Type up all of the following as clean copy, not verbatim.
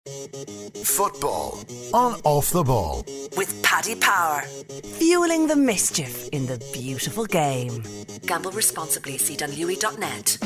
Football on Off the Ball. With Paddy Power. Fueling the mischief in the beautiful game. Gamble responsibly. See dunlewy.net.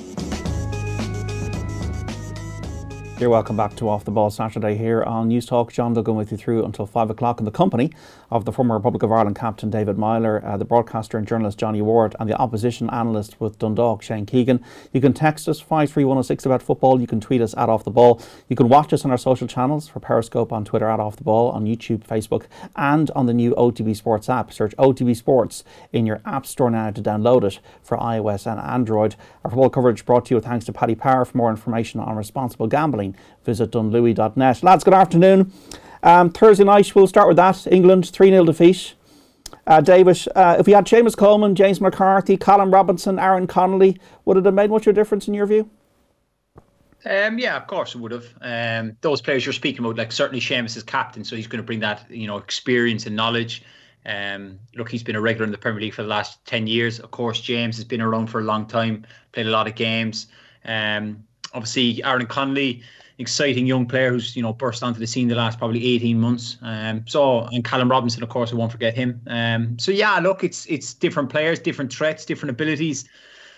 You're welcome back to Off the Ball Saturday here on News Talk. John Duggan with you through until 5 o'clock in the company of the former Republic of Ireland captain David Myler, the broadcaster and journalist Johnny Ward, and the opposition analyst with Dundalk, Shane Keegan. You can text us 53106 about football. You can tweet us at Off the Ball. You can watch us on our social channels for Periscope on Twitter at Off the Ball, on YouTube, Facebook, and on the new OTB Sports app. Search OTB Sports in your app store now to download it for iOS and Android. Our football coverage brought to you with thanks to Paddy Power. For more information on responsible gambling, visit dunlewy.net. Lads, good afternoon. Thursday night, we'll start with that. England 3-0 defeat. David, if we had Seamus Coleman, James McCarthy, Colin Robinson, Aaron Connolly, would it have made much of a difference in your view? Yeah, of course it would have. Those players you're speaking about, like certainly Seamus is captain, so he's going to bring that, experience and knowledge. Look, he's been a regular in the Premier League for the last 10 years. Of course, James has been around for a long time, played a lot of games. Obviously, Aaron Connolly, exciting young player who's burst onto the scene the last probably 18 months. And Callum Robinson, of course, I won't forget him. So yeah, look, it's different players, different threats, different abilities.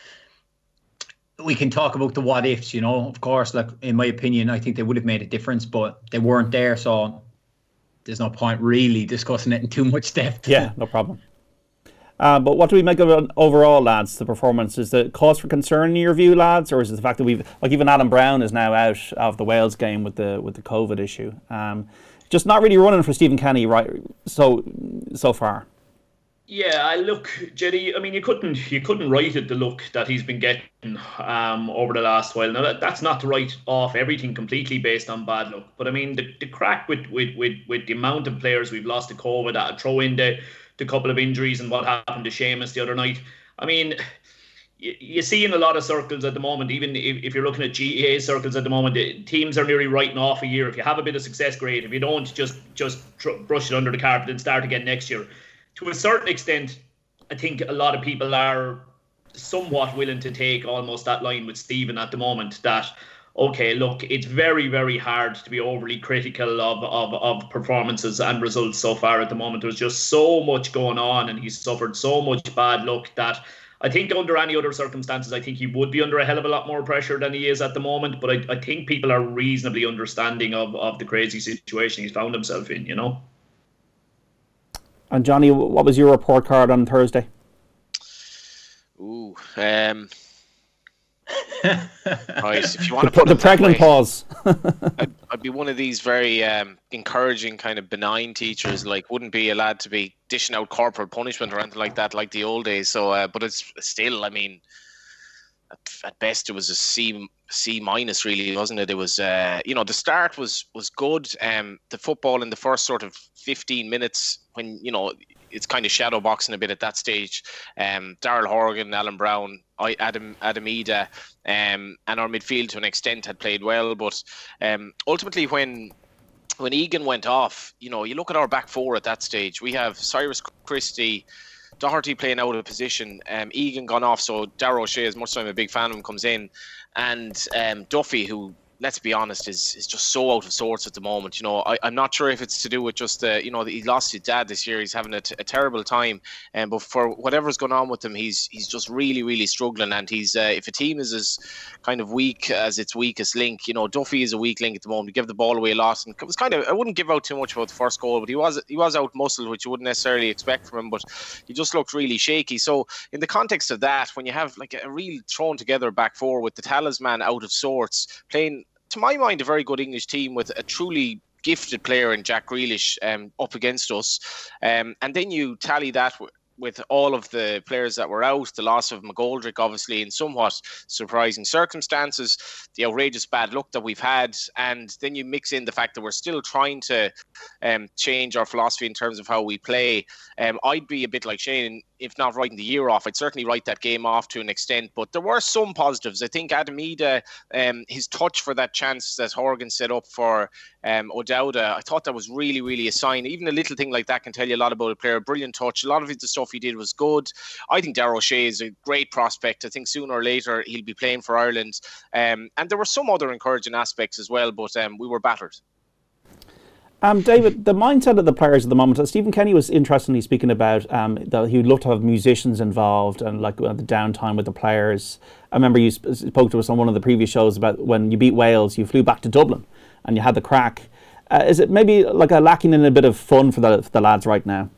We can talk about the what ifs, of course. Like in my opinion, I think they would have made a difference, but they weren't there. So there's no point really discussing it in too much depth. Yeah, no problem. But what do we make of it overall, lads, the performance? Is the cause for concern in your view, lads? Or is it the fact that even Adam Brown is now out of the Wales game with the COVID issue? Just not really running for Stephen Kenny right so far. Yeah, look, Jerry, I mean, you couldn't write it the look that he's been getting over the last while. Now, that's not to write off everything completely based on bad luck. But I mean, the crack with the amount of players we've lost to COVID, throw in the couple of injuries and what happened to Seamus the other night. I mean, you see in a lot of circles at the moment, even if you're looking at GAA circles at the moment, teams are nearly writing off a year. If you have a bit of success, great. If you don't, just brush it under the carpet and start again next year. To a certain extent, I think a lot of people are somewhat willing to take almost that line with Stephen at the moment that, okay, look, it's very, very hard to be overly critical of performances and results so far at the moment. There's just so much going on and he's suffered so much bad luck that I think under any other circumstances, I think he would be under a hell of a lot more pressure than he is at the moment. But I think people are reasonably understanding of the crazy situation he's found himself in, And Johnny, what was your report card on Thursday? Right, if you want to put the pregnant pause. I'd be one of these very encouraging kind of benign teachers. Like, wouldn't be a lad to be dishing out corporal punishment or anything like that, like the old days. So, but it's still, I mean, at best it was a C minus, really, wasn't it? It was, the start was good. The football in the first sort of 15 minutes when it's kind of shadow boxing a bit at that stage. Daryl Horgan, Alan Brown, Adam Ida, and our midfield to an extent had played well, but ultimately when Egan went off, you look at our back four at that stage. We have Cyrus Christie, Doherty playing out of position, Egan gone off, so Darragh O'Shea, as much as I'm a big fan of him, comes in, and Duffy, who, let's be honest, is just so out of sorts at the moment. I'm not sure if it's to do with just he lost his dad this year. He's having a terrible time, but for whatever's going on with him, he's just really, really struggling. And he's if a team is as kind of weak as its weakest link, Duffy is a weak link at the moment. He gave the ball away a lot, and it was kind of, I wouldn't give out too much about the first goal, but he was out muscled, which you wouldn't necessarily expect from him. But he just looked really shaky. So in the context of that, when you have like a real thrown together back four with the talisman out of sorts, playing, to my mind, a very good English team with a truly gifted player in Jack Grealish up against us. And then you tally that with all of the players that were out, the loss of McGoldrick, obviously, in somewhat surprising circumstances, the outrageous bad luck that we've had, and then you mix in the fact that we're still trying to change our philosophy in terms of how we play. I'd be a bit like Shane if not writing the year off, I'd certainly write that game off to an extent. But there were some positives. I think Adam Ida, his touch for that chance that Horgan set up for O'Dowda, I thought that was really, really a sign. Even a little thing like that can tell you a lot about a player. Brilliant touch. A lot of the stuff he did was good. I think Darragh O'Shea is a great prospect. I think sooner or later he'll be playing for Ireland. And there were some other encouraging aspects as well, but we were battered. David, the mindset of the players at the moment, Stephen Kenny was interestingly speaking about that he would love to have musicians involved and like the downtime with the players. I remember you spoke to us on one of the previous shows about when you beat Wales, you flew back to Dublin and you had the crack. Is it maybe like a lacking in a bit of fun for the lads right now?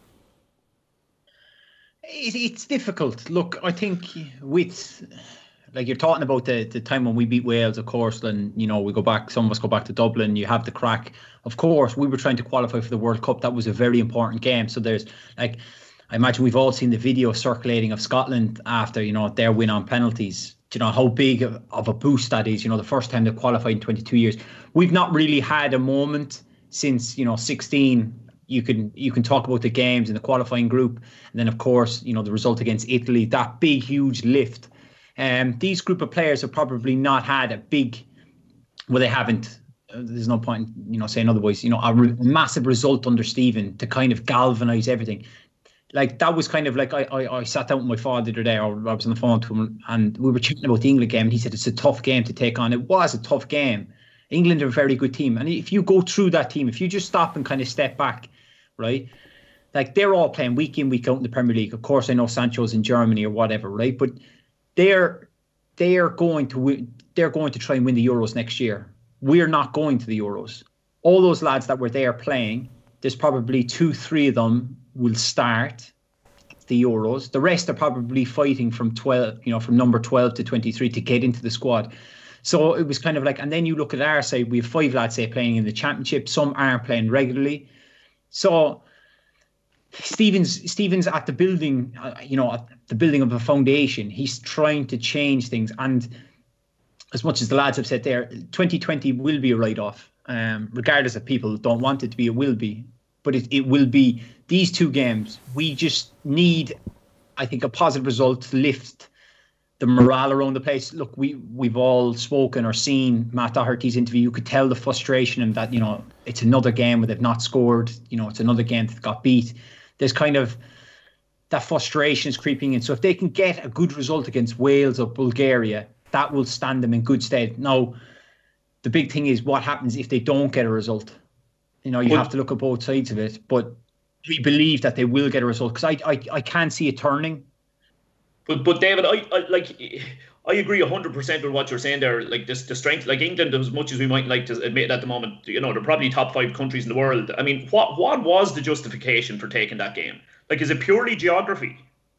It's difficult. Look, I think with... Like you're talking about the time when we beat Wales, of course, then, you know, some of us go back to Dublin, you have the crack. Of course, we were trying to qualify for the World Cup. That was a very important game. So there's like, I imagine we've all seen the video circulating of Scotland after, you know, their win on penalties. Do you know how big of a boost that is? You know, the first time they qualified in 22 years. We've not really had a moment since, you know, 16. You can talk about the games in the qualifying group. And then, of course, you know, the result against Italy, that big, huge lift. These group of players have probably not had a big, well, they haven't. There's no point, you know, saying otherwise. You know, a massive result under Stephen to kind of galvanise everything. Like that was kind of like I sat down with my father the other day, or I was on the phone to him, and we were chatting about the England game, and he said it's a tough game to take on. It was a tough game. England are a very good team, and if you go through that team, if you just stop and kind of step back, right? Like they're all playing week in, week out in the Premier League. Of course, I know Sancho's in Germany or whatever, right? But they're going to try and win the Euros next year. We're not going to the Euros. All those lads that were there playing, there's probably 2-3 of them will start the Euros. The rest are probably fighting from number 12 to 23 to get into the squad. So it was kind of like, and then you look at our side, we have 5 lads say playing in the Championship. Some aren't playing regularly. So Stephen's at the building, at the building of a foundation. He's trying to change things. And as much as the lads have said there, 2020 will be a write-off. Regardless if people don't want it to be, it will be. But it will be these 2 games. We just need, I think, a positive result to lift the morale around the place. Look, we've all spoken or seen Matt Doherty's interview. You could tell the frustration in that, you know, it's another game where they've not scored. You know, it's another game that got beat. There's kind of that frustration is creeping in. So if they can get a good result against Wales or Bulgaria, that will stand them in good stead. Now, the big thing is what happens if they don't get a result. You know, you have to look at both sides of it. But we believe that they will get a result because I can't see it turning. But David, I agree 100% with what you're saying there. Like the strength, like England, as much as we might like to admit at the moment, you know, they're probably top 5 countries in the world. I mean, what was the justification for taking that game? Like, is it purely geography?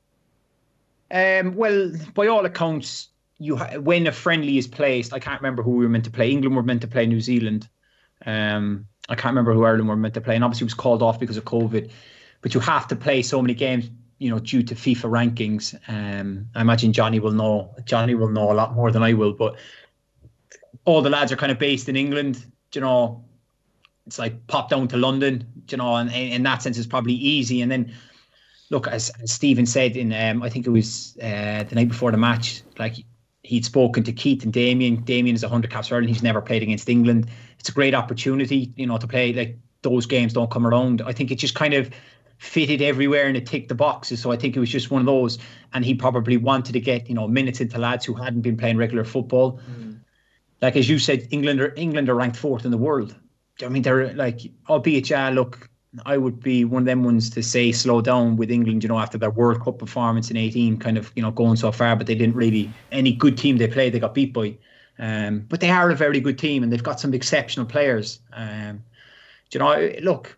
Well, by all accounts, when a friendly is placed, I can't remember who we were meant to play. England were meant to play New Zealand. I can't remember who Ireland were meant to play, and obviously it was called off because of COVID. But you have to play so many games, you know, due to FIFA rankings. I imagine Johnny will know a lot more than I will, but all the lads are kind of based in England. You know, it's like pop down to London, you know, and in that sense it's probably easy. And then look, as Stephen said in I think it was the night before the match, like he'd spoken to Keith and Damien. Damien is 100 caps for Ireland. He's never played against England. It's a great opportunity, you know, to play. Like those games don't come around. I think it just kind of fitted everywhere and it ticked the boxes. So I think it was just one of those. And he probably wanted to get, you know, minutes into lads who hadn't been playing regular football. Like as you said, England are ranked 4th in the world. I mean, they're like, albeit, look, I would be one of them ones to say slow down with England, you know, after their World Cup performance in 18, kind of, you know, going so far, but they didn't really, any good team they played, they got beat by. But they are a very good team and they've got some exceptional players. You know, look,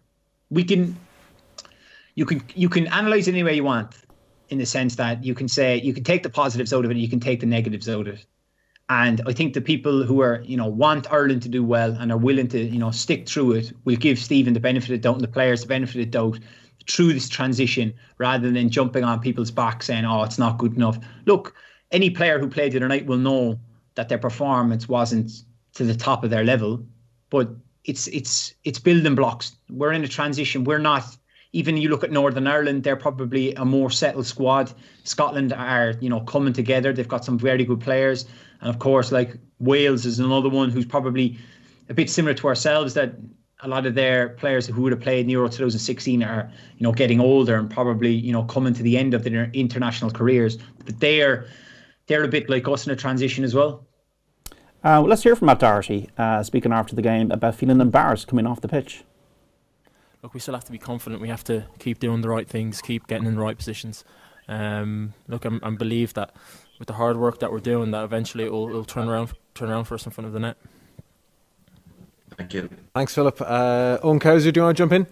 you can analyse it any way you want, in the sense that you can say, you can take the positives out of it, you can take the negatives out of it. And I think the people who are, you know, want Ireland to do well and are willing to, you know, stick through it will give Stephen the benefit of the doubt and the players the benefit of the doubt through this transition, rather than jumping on people's backs saying, oh, it's not good enough. Look, any player who played the other night will know that their performance wasn't to the top of their level, but it's building blocks. We're in a transition. We're not, even you look at Northern Ireland, they're probably a more settled squad. Scotland are, coming together. They've got some very good players. And of course, like Wales is another one who's probably a bit similar to ourselves, that a lot of their players who would have played in Euro 2016 are, getting older and probably, coming to the end of their international careers. But they're a bit like us in a transition as well. Well, let's hear from Matt Doherty, speaking after the game, about feeling embarrassed coming off the pitch. Look, we still have to be confident. We have to keep doing the right things, keep getting in the right positions. Look, I believe that with the hard work that we're doing, that eventually it'll turn around for us in front of the net. Thank you. Thanks, Philip. Owen Cowser, do you want to jump in?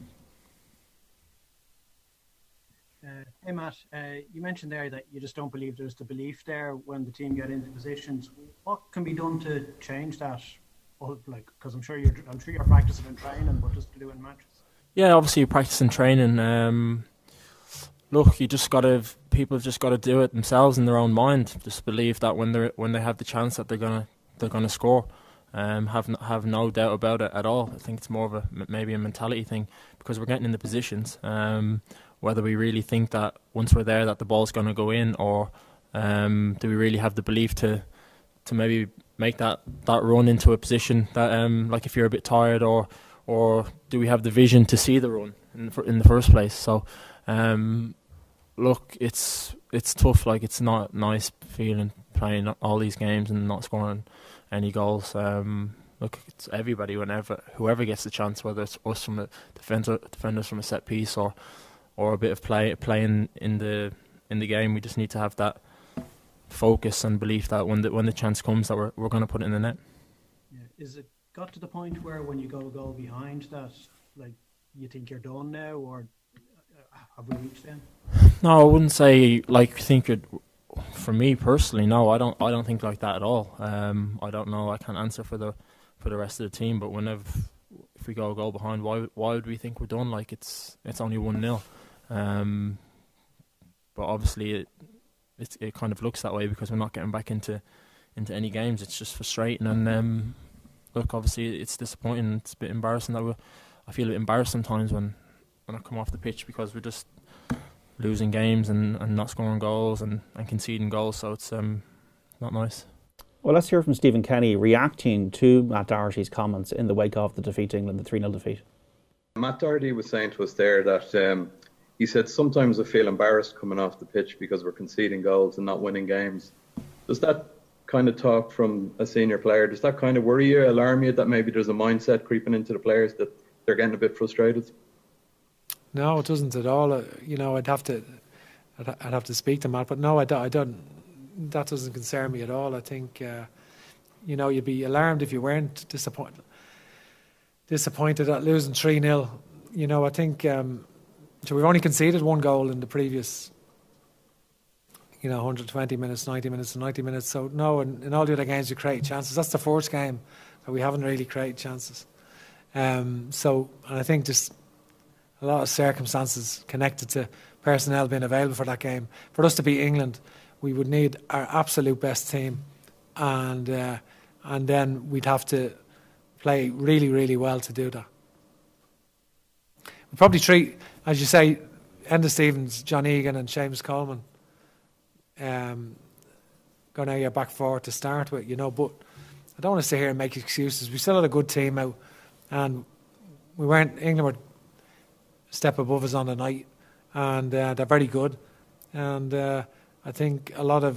Hey, Matt. You mentioned there that you just don't believe there's the belief there when the team get into positions. What can be done to change that? Well, because I'm sure you're practicing and training, but just to do it in matches. Yeah, obviously you practice and training. Look, people have just got to do it themselves in their own mind. Just believe that when they have the chance that they're gonna score. Have no doubt about it at all. I think it's more of maybe a mentality thing, because we're getting in the positions. Whether we really think that once we're there that the ball's going to go in, or do we really have the belief to maybe make that run into a position that like if you're a bit tired, or do we have the vision to see the run in the first place? So look, it's tough. Like, it's not a nice feeling playing all these games and not scoring any goals. Look, it's everybody, whoever gets the chance, whether it's us from a defenders from a set piece, or a bit of playing in the game. We just need to have that focus and belief that when the chance comes, that we're going to put it in the net. Yeah. Is it got to the point where when you go a goal behind that, like, you think you're done now, or have we reached then? No, I wouldn't say think you're. For me personally, no, I don't think like that at all. I don't know. I can't answer for the rest of the team. But if we go a goal behind, why would we think we're done? Like, it's only 1-0. But obviously it kind of looks that way because we're not getting back into any games. It's just frustrating, and look, obviously it's disappointing. It's a bit embarrassing I feel a bit embarrassed sometimes when I come off the pitch, because we're just losing games and not scoring goals and conceding goals, so it's not nice. Well, let's hear from Stephen Kenny reacting to Matt Doherty's comments in the wake of the defeat to England, the 3-0 defeat. Matt Doherty was saying to us there that he said, sometimes I feel embarrassed coming off the pitch because we're conceding goals and not winning games. Does that kind of talk from a senior player, does that kind of worry you, alarm you, that maybe there's a mindset creeping into the players that they're getting a bit frustrated? No, it doesn't at all. I'd have to speak to Matt, but no, I don't. That doesn't concern me at all. I think, you'd be alarmed if you weren't disappointed at losing 3-0. I think so. We've only conceded one goal in the previous, 120 minutes, 90 minutes, and 90 minutes. So no, in all the other games we create chances. That's the first game that we haven't really created chances. And I think just a lot of circumstances connected to personnel being available for that game. For us to beat England, we would need our absolute best team, and then we'd have to play really, really well to do that. We'd probably treat, as you say, Enda Stevens, John Egan and Seamus Coleman going out your back four to start with, but I don't want to sit here and make excuses. We still had a good team out, and England were a step above us on the night, and they're very good, and I think a lot of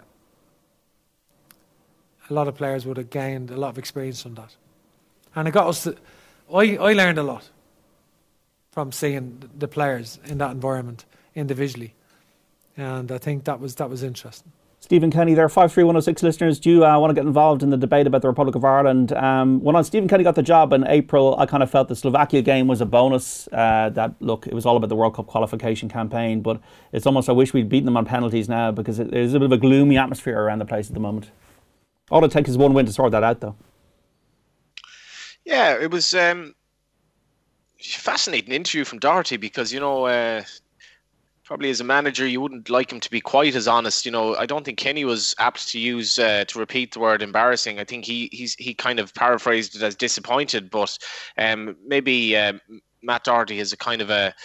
players would have gained a lot of experience from that, and it got us to, I learned a lot from seeing the players in that environment individually, and I think that was interesting. Stephen Kenny there, 53106 listeners. Do you want to get involved in the debate about the Republic of Ireland? When Stephen Kenny got the job in April, I kind of felt the Slovakia game was a bonus. It was all about the World Cup qualification campaign, but it's almost, I wish we'd beaten them on penalties now, because there's a bit of a gloomy atmosphere around the place at the moment. All it takes is one win to sort that out, though. Yeah, it was fascinating interview from Doherty, because, probably as a manager, you wouldn't like him to be quite as honest. I don't think Kenny was apt to use to repeat the word embarrassing. I think he kind of paraphrased it as disappointed, but maybe Matt Doherty as a kind of a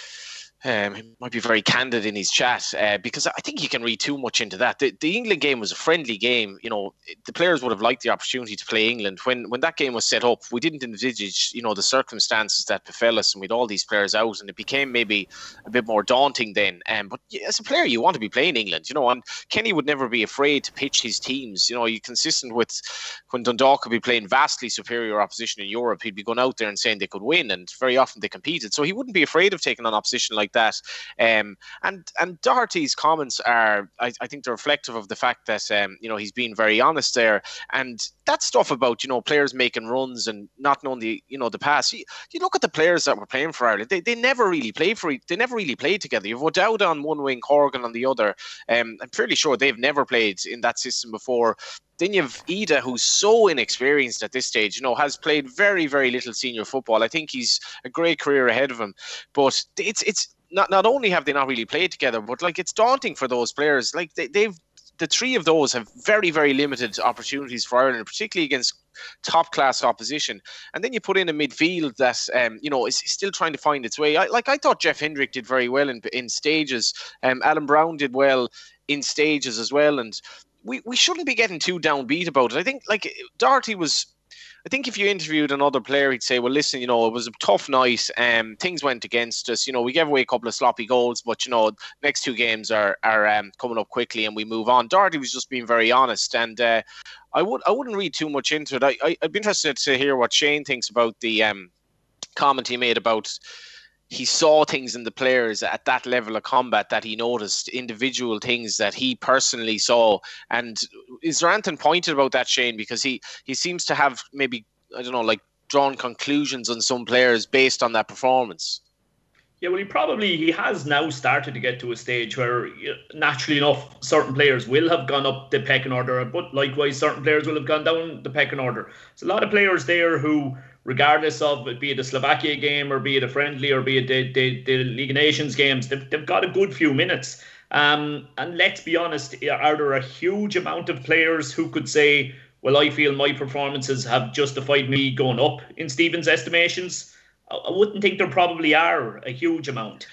he might be very candid in his chat because I think you can read too much into that. The England game was a friendly game. You know, the players would have liked the opportunity to play England. When that game was set up, we didn't envisage, you know, the circumstances that befell us and with all these players out, and it became maybe a bit more daunting then. But as a player, you want to be playing England, you know, and Kenny would never be afraid to pitch his teams. You know, you're consistent with when Dundalk could be playing vastly superior opposition in Europe, he'd be going out there and saying they could win, and very often they competed. So he wouldn't be afraid of taking on opposition like that. And Doherty's comments are, I think, they're reflective of the fact that you know, he's being very honest there, and that stuff about, you know, players making runs and not knowing the, you know, the pass. You look at the players that were playing for Ireland; they never really played together. You've O'Dowd on one wing, Corrigan on the other. I'm fairly sure they've never played in that system before. Then you've Ida, who's so inexperienced at this stage, you know, has played very, very little senior football. I think he's a great career ahead of him, but it's not only have they not really played together, but like, it's daunting for those players. Like they've the three of those have very, very limited opportunities for Ireland, particularly against top class opposition. And then you put in a midfield that you know, is still trying to find its way. I thought Jeff Hendrick did very well in stages. Alan Brown did well in stages as well, and we shouldn't be getting too downbeat about it. I think, like, Doherty was, I think if you interviewed another player, he'd say, well, listen, you know, it was a tough night. Things went against us. You know, we gave away a couple of sloppy goals, but, you know, next two games are coming up quickly and we move on. Doherty was just being very honest, and I wouldn't read too much into it. I'd be interested to hear what Shane thinks about the comment he made about he saw things in the players at that level of combat that he noticed, individual things that he personally saw. And is there anything pointed about that, Shane? Because he seems to have maybe, I don't know, like, drawn conclusions on some players based on that performance. Yeah, well, he has now started to get to a stage where, naturally enough, certain players will have gone up the pecking order, but likewise, certain players will have gone down the pecking order. There's a lot of players there who, regardless of it, be it a Slovakia game or be it a friendly or be it the League of Nations games, they've got a good few minutes. And let's be honest, are there a huge amount of players who could say, well, I feel my performances have justified me going up in Stephen's estimations? I wouldn't think there probably are a huge amount.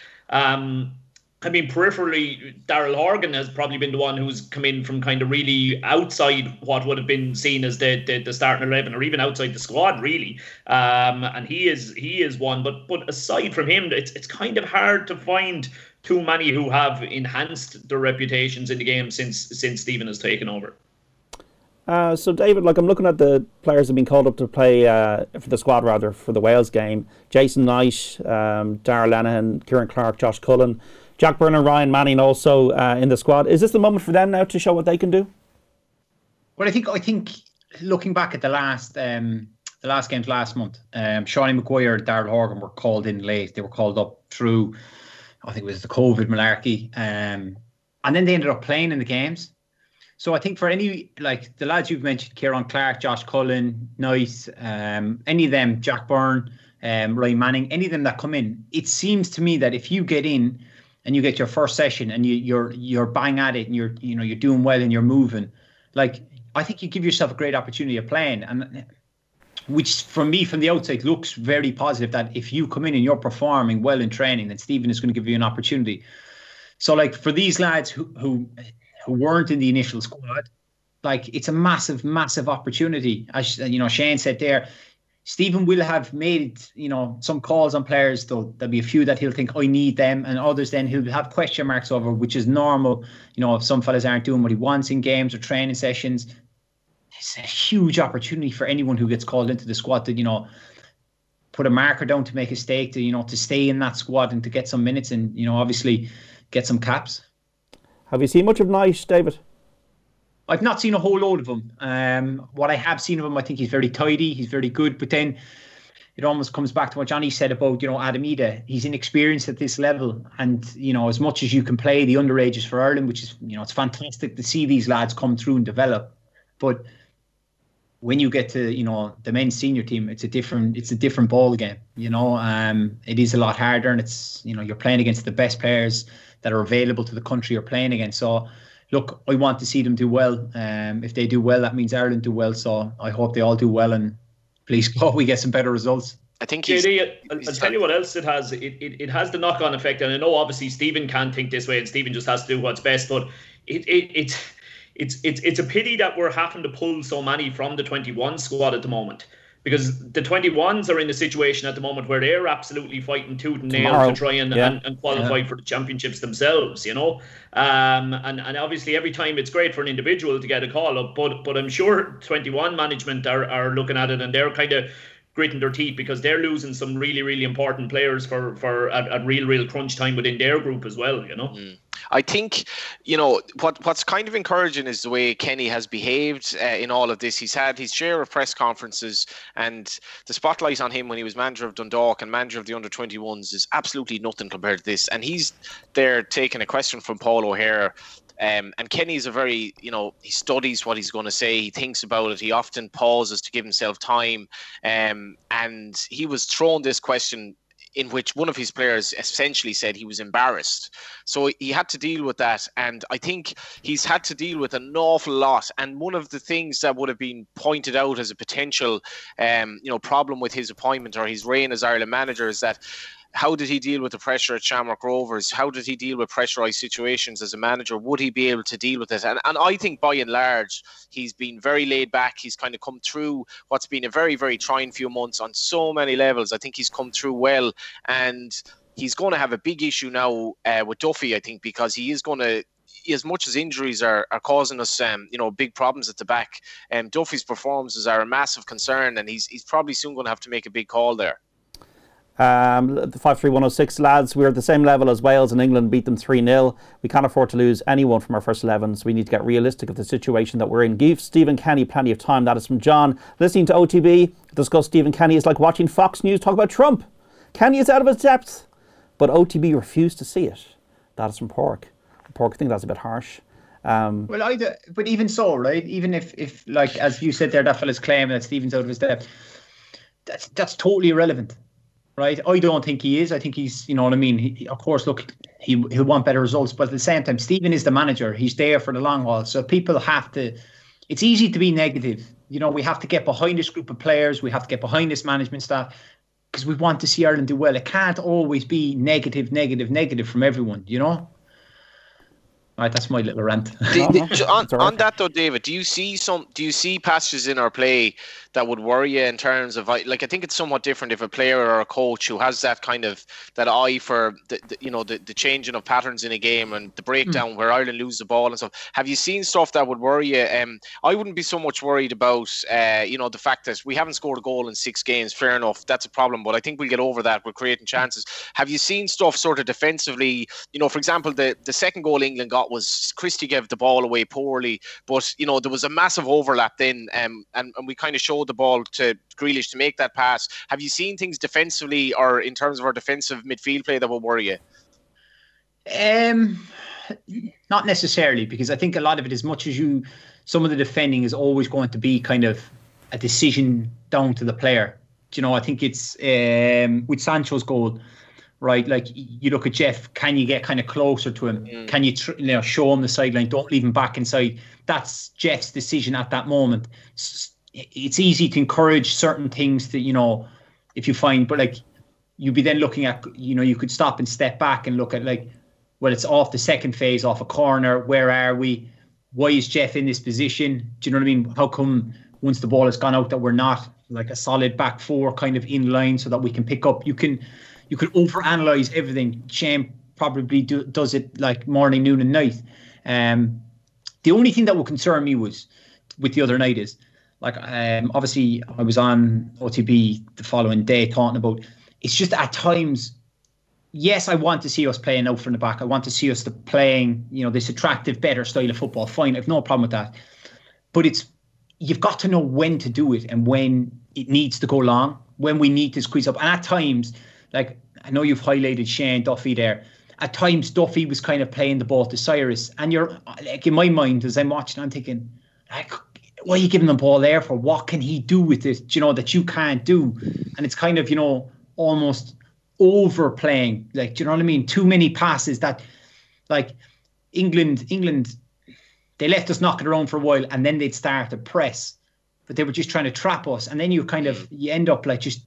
I mean, peripherally, Daryl Horgan has probably been the one who's come in from kind of really outside what would have been seen as the starting 11, or even outside the squad, really. And he is one. But aside from him, it's kind of hard to find too many who have enhanced their reputations in the game since Stephen has taken over. So David, like, I'm looking at the players who've been called up to play for the squad, rather, for the Wales game. Jason Knight, Darragh Lenihan, Kieran Clark, Josh Cullen, Jack Byrne and Ryan Manning also in the squad. Is this the moment for them now to show what they can do? Well, I think looking back at the last games last month, Shawnee Maguire and Daryl Horgan were called in late. They were called up through, I think it was the COVID malarkey, and then they ended up playing in the games. So I think for any, like the lads you've mentioned, Kieran Clark, Josh Cullen, Knight, any of them, Jack Byrne, Ryan Manning, any of them that come in, it seems to me that if you get in and you get your first session and you're bang at it and you're doing well and you're moving, like, I think you give yourself a great opportunity of playing, and which for me from the outside looks very positive, that if you come in and you're performing well in training, then Stephen is going to give you an opportunity. So, like, for these lads who weren't in the initial squad, like, it's a massive, massive opportunity. As you know, Shane said there, Stephen will have made, you know, some calls on players, though there'll be a few that he'll think, I need them, and others then he'll have question marks over, which is normal. You know, if some fellas aren't doing what he wants in games or training sessions, it's a huge opportunity for anyone who gets called into the squad to, you know, put a marker down, to make a stake, to, you know, to stay in that squad and to get some minutes and, you know, obviously get some caps. Have you seen much of Knight, David? I've not seen a whole load of him. What I have seen of him, I think he's very tidy, he's very good, but then it almost comes back to what Johnny said about, you know, Adam Ida. He's inexperienced at this level, and, you know, as much as you can play the underages for Ireland, which is, you know, it's fantastic to see these lads come through and develop, but when you get to, you know, the men's senior team, it's a different ball game. You know, it is a lot harder, and it's, you know, you're playing against the best players that are available to the country you're playing against. So, look, I want to see them do well. If they do well, that means Ireland do well. So I hope they all do well, and please God, we get some better results. I think he's. JD, I'll tell you what else it has. It has the knock-on effect, and I know obviously Stephen can't think this way, and Stephen just has to do what's best. But it's a pity that we're having to pull so many from the 21 squad at the moment, because the 21s are in a situation at the moment where they're absolutely fighting tooth and nail to try and qualify for the championships themselves, you know. And obviously every time it's great for an individual to get a call up, but I'm sure 21 management are looking at it, and they're kind of gritting their teeth because they're losing some really, really important players for at real crunch time within their group as well, you know. I think, you know, what's kind of encouraging is the way Kenny has behaved in all of this. He's had his share of press conferences, and the spotlight on him when he was manager of Dundalk and manager of the under-21s is absolutely nothing compared to this. And he's there taking a question from Paul O'Hare. And Kenny's a very, you know, he studies what he's going to say. He thinks about it. He often pauses to give himself time. And he was thrown this question in which one of his players essentially said he was embarrassed. So he had to deal with that. And I think he's had to deal with an awful lot. And one of the things that would have been pointed out as a potential, you know, problem with his appointment or his reign as Ireland manager is that how did he deal with the pressure at Shamrock Rovers? How did he deal with pressurised situations as a manager? Would he be able to deal with it? And I think by and large, he's been very laid back. He's kind of come through what's been a very, very trying few months on so many levels. I think he's come through well. And he's going to have a big issue now with Duffy, I think, because he is going to, as much as injuries are causing us, you know, big problems at the back, Duffy's performances are a massive concern, and he's probably soon going to have to make a big call there. The 5-3-1-06 lads, we're at the same level as Wales and England, beat them 3-0. We can't afford to lose anyone from our first 11, so we need to get realistic of the situation that we're in. Give Stephen Kenny plenty of time. That is from John. Listening to OTB discuss Stephen Kenny is like watching Fox News talk about Trump. Kenny is out of his depth, but OTB refused to see it. That is from Pork. Pork, I think that's a bit harsh. Well, but even so, right? Even if like as you said there, that fella's claiming that Stephen's out of his depth, that's totally irrelevant. Right, I don't think he is. I think he's, you know what I mean. Of course, look, he'll want better results, but at the same time, Stephen is the manager. He's there for the long haul. So people have to. It's easy to be negative. You know, we have to get behind this group of players. We have to get behind this management staff because we want to see Ireland do well. It can't always be negative from everyone. You know. All right, that's my little rant. On that though, David, do you see passages in our play that would worry you in terms of, like, I think it's somewhat different if a player or a coach who has that kind of that eye for the changing of patterns in a game and the breakdown where Ireland lose the ball and stuff. Have you seen stuff that would worry you? I wouldn't be so much worried about the fact that we haven't scored a goal in 6 games. Fair enough, that's a problem, but I think we'll get over that. We're creating chances. Have you seen stuff sort of defensively? You know, for example, the second goal England got was Christie gave the ball away poorly, but you know there was a massive overlap then, and we kind of showed the ball to Grealish to make that pass. Have you seen things defensively or in terms of our defensive midfield play that will worry you? Not necessarily, because I think a lot of it, as much as some of the defending is always going to be kind of a decision down to the player. You know, I think it's with Sancho's goal. Right, like you look at Jeff, can you get kind of closer to him? Can you show him the sideline? Don't leave him back inside. That's Jeff's decision at that moment. It's easy to encourage certain things that, you know, if you find, but like you'd be then looking at, you know, you could stop and step back and look at like, well, it's off the second phase, off a corner. Where are we? Why is Jeff in this position? Do you know what I mean? How come once the ball has gone out that we're not like a solid back four kind of in line so that we can pick up? You could overanalyze everything. Shane probably does it like morning, noon and night. The only thing that would concern me was with the other night is like, obviously I was on OTB the following day talking about, it's just at times, yes, I want to see us playing out from the back. I want to see us playing, you know, this attractive, better style of football. Fine, I have no problem with that. But you've got to know when to do it and when it needs to go long, when we need to squeeze up. And at times, like, I know you've highlighted Shane Duffy there. At times, Duffy was kind of playing the ball to Cyrus. And you're, like, in my mind, as I'm watching, I'm thinking, like, what are you giving the ball there for? What can he do with it, you know, that you can't do? And it's kind of, you know, almost overplaying. Like, do you know what I mean? Too many passes that, like, England, they left us knocking around for a while and then they'd start to press. But they were just trying to trap us. And then you end up like just,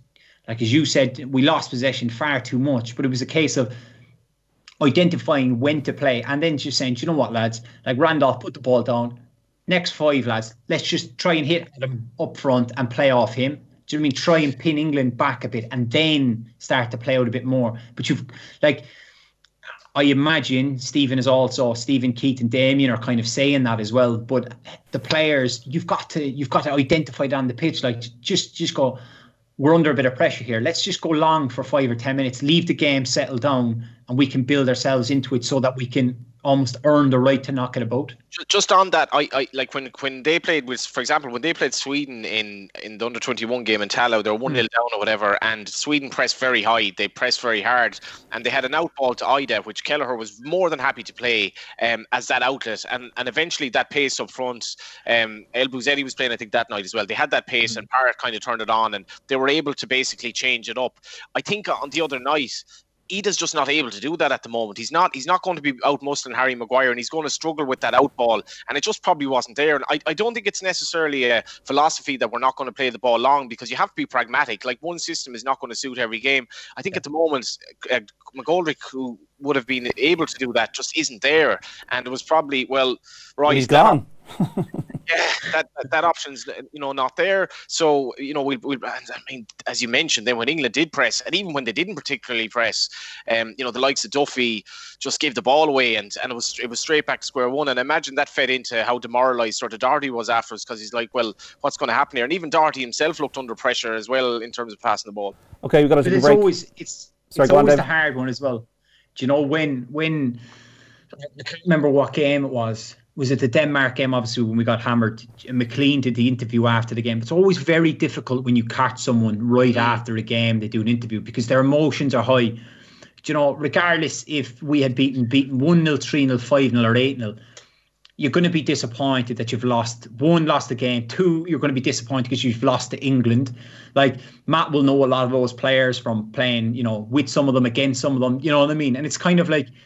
like as you said, we lost possession far too much, but it was a case of identifying when to play and then just saying, do you know what, lads, like Randolph, put the ball down. Next 5, lads, let's just try and hit him up front and play off him. Do you know what I mean? Try and pin England back a bit and then start to play out a bit more. But you've, like, I imagine Stephen Keith and Damien are kind of saying that as well. But the players, you've got to identify it on the pitch. Like, just go, we're under a bit of pressure here. Let's just go long for 5 or 10 minutes, leave the game settle down, and we can build ourselves into it so that we can almost earn the right to knock it about. Just on that, I like when they played with, for example, when they played Sweden in the under-21 game in Tallow, they were 1-0 down or whatever, and Sweden pressed very high, they pressed very hard, and they had an outball to Ida, which Kelleher was more than happy to play as that outlet, and eventually that pace up front, El Bouzedi was playing I think that night as well, they had that pace and Parrott kind of turned it on and they were able to basically change it up. I think on the other night, Ida's just not able to do that at the moment. He's not going to be out muscling Harry Maguire, and he's going to struggle with that out ball, and it just probably wasn't there. And I don't think it's necessarily a philosophy that we're not going to play the ball long, because you have to be pragmatic. Like, one system is not going to suit every game. I think at the moment McGoldrick, who would have been able to do that, just isn't there, and it was probably, well, right, he's gone. Yeah, that option's not there. So we I mean, as you mentioned, then when England did press, and even when they didn't particularly press, the likes of Duffy just gave the ball away, and it was straight back to square one. And I imagine that fed into how demoralised sort of Doherty was afterwards, because he's like, well, what's going to happen here? And even Doherty himself looked under pressure as well in terms of passing the ball. Okay, we've got to take a break. It's always the hard one as well. Do you know when I can't remember what game it was. Was it the Denmark game, obviously, when we got hammered? McLean did the interview after the game. It's always very difficult when you catch someone right after a game, they do an interview, because their emotions are high. Do you know, regardless if we had beaten 1-0, 3-0, 5-0 or 8-0, you're going to be disappointed that you've lost. 1, lost the game. 2, you're going to be disappointed because you've lost to England. Like, Matt will know a lot of those players from playing, with some of them, against some of them. You know what I mean? And it's kind of like,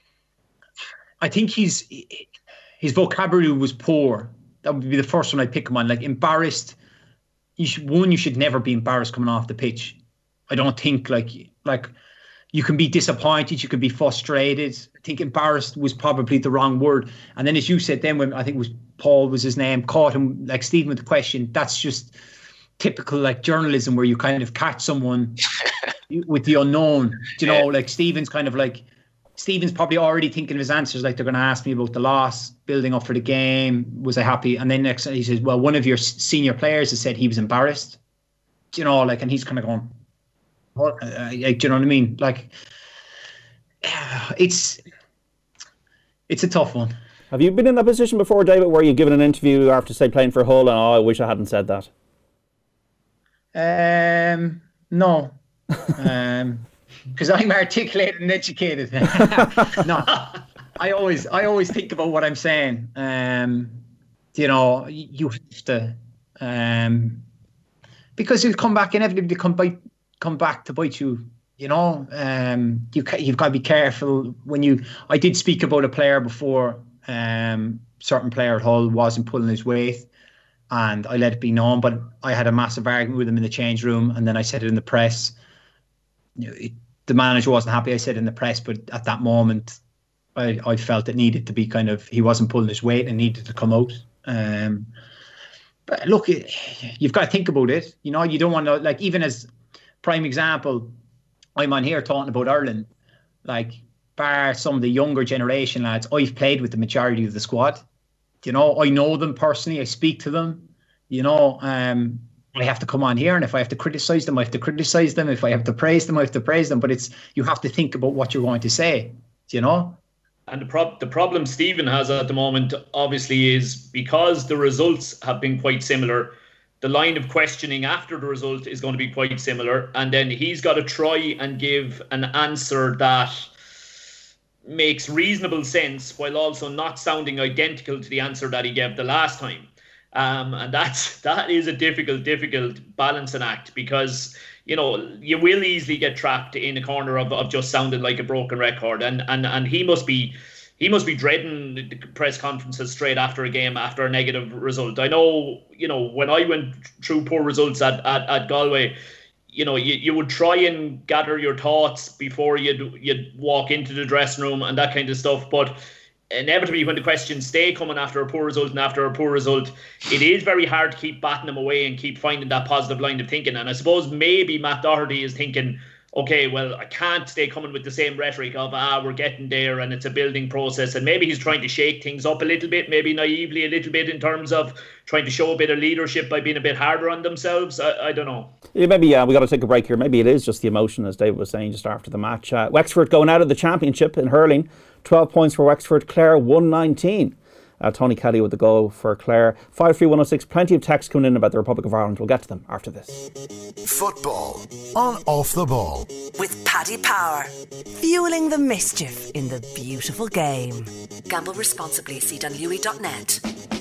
I think his vocabulary was poor. That would be the first one I'd pick him on. Like, embarrassed. You should never be embarrassed coming off the pitch. I don't think like you can be disappointed, you can be frustrated. I think embarrassed was probably the wrong word. And then, as you said, then when I think it was Paul was his name, caught him, like Stephen, with the question. That's just typical like journalism, where you kind of catch someone with the unknown. Do you know, like Stephen's probably already thinking of his answers, like they're going to ask me about the loss, building up for the game. Was I happy? And then next he says, well, one of your senior players has said he was embarrassed. Do you know, like, and he's kind of going, what? Do you know what I mean? Like, it's a tough one. Have you been in that position before, David, where you've given an interview after, say, playing for Hull and, I wish I hadn't said that? No. Because I'm articulated and educated. No, I always think about what I'm saying. You have to, because it'll come back inevitably. Come back to bite you. You've got to be careful when I did speak about a player before. Certain player at Hull wasn't pulling his weight, and I let it be known. But I had a massive argument with him in the change room, and then I said it in the press. The manager wasn't happy I said in the press, but at that moment I felt it needed to be he wasn't pulling his weight and needed to come out. But look, you've got to think about it. You don't want to, like, even as prime example, I'm on here talking about Ireland, like, bar some of the younger generation lads, I've played with the majority of the squad. I know them personally, I speak to them, I have to come on here, and if I have to criticise them, I have to criticise them. If I have to praise them, I have to praise them. But you have to think about what you're going to say, And the problem Stephen has at the moment, obviously, is because the results have been quite similar, the line of questioning after the result is going to be quite similar. And then he's got to try and give an answer that makes reasonable sense while also not sounding identical to the answer that he gave the last time. And that is a difficult balancing act, because you will easily get trapped in a corner of just sounding like a broken record, and he must be dreading the press conferences straight after a game, after a negative result. I know, when I went through poor results at Galway, you would try and gather your thoughts before you'd walk into the dressing room and that kind of stuff. But inevitably, when the questions stay coming after a poor result and after a poor result, it is very hard to keep batting them away and keep finding that positive line of thinking. And I suppose maybe Matt Doherty is thinking, okay, well, I can't stay coming with the same rhetoric of, we're getting there and it's a building process. And maybe he's trying to shake things up a little bit, maybe naively a little bit, in terms of trying to show a bit of leadership by being a bit harder on themselves. I don't know. Yeah, maybe we got to take a break here. Maybe it is just the emotion, as David was saying just after the match. Wexford going out of the championship in hurling. 12 points for Wexford. Clare 119. Tony Kelly with the goal for Clare. 53106. Plenty of texts coming in about the Republic of Ireland. We'll get to them after this. Football on Off the Ball with Paddy Power, fueling the mischief in the beautiful game. Gamble responsibly. See Dunlewy.net.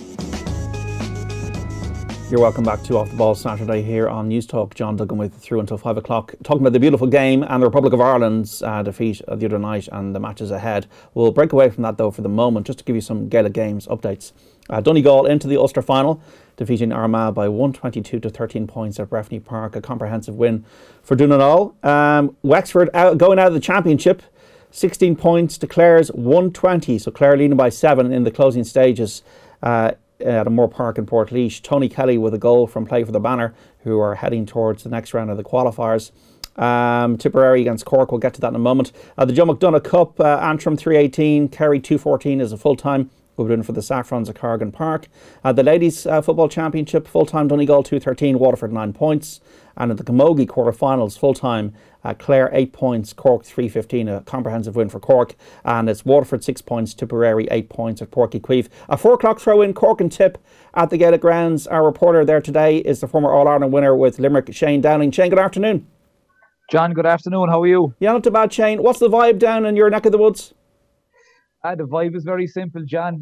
You're welcome back to Off the Ball Saturday here on News Talk. John Duggan with you through until 5 o'clock, talking about the beautiful game and the Republic of Ireland's defeat the other night and the matches ahead. We'll break away from that though for the moment, just to give you some Gaelic Games updates. Donegal into the Ulster final, defeating Armagh by 122 to 13 points at Breffni Park. A comprehensive win for Donegal. Wexford going out of the championship, 16 points to Clare's 120. So Clare leading by 7 in the closing stages. At Moore Park in Portlaoise. Tony Kelly with a goal from Play for the Banner, who are heading towards the next round of the qualifiers. Tipperary against Cork, we'll get to that in a moment. The Joe McDonagh Cup, Antrim 318, Kerry 214 is a full-time. We'll be doing for the Saffrons at Cargan Park. The Ladies Football Championship, full-time Donegal 213, Waterford 9 points. And in the Camogie quarter-finals, full-time, Clare 8 points, Cork 315, a comprehensive win for Cork. And it's Waterford 6 points, Tipperary 8 points at Porky Queeve. A 4 o'clock throw-in, Cork and Tip at the Gaelic Grounds. Our reporter there today is the former All-Ireland winner with Limerick, Shane Dowling. Shane, good afternoon. John, good afternoon. How are you? Yeah, not too bad, Shane. What's the vibe down in your neck of the woods? The vibe is very simple, John.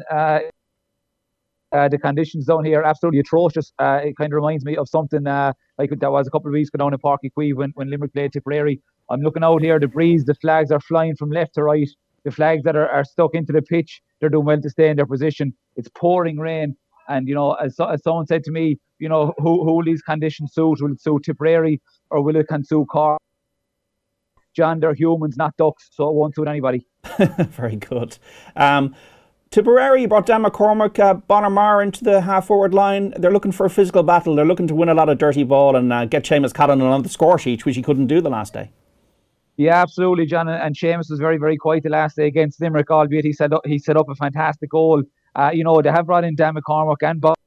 The conditions down here are absolutely atrocious. It kind of reminds me of something like that was a couple of weeks ago down in Porky Queeve when Limerick played Tipperary. I'm looking out here, the breeze, the flags are flying from left to right. The flags that are stuck into the pitch, they're doing well to stay in their position. It's pouring rain. And, as someone said to me, who will these conditions suit? Will it suit Tipperary or will it suit Cork? John, they're humans, not ducks, so it won't suit anybody. Very good. Tipperary brought Dan McCormack, Bonner into the half-forward line. They're looking for a physical battle. They're looking to win a lot of dirty ball and get Seamus Callanan on the score sheet, which he couldn't do the last day. Yeah, absolutely, John. And Seamus was very, very quiet the last day against Limerick, albeit he set up a fantastic goal. They have brought in Dan McCormack and Bonner,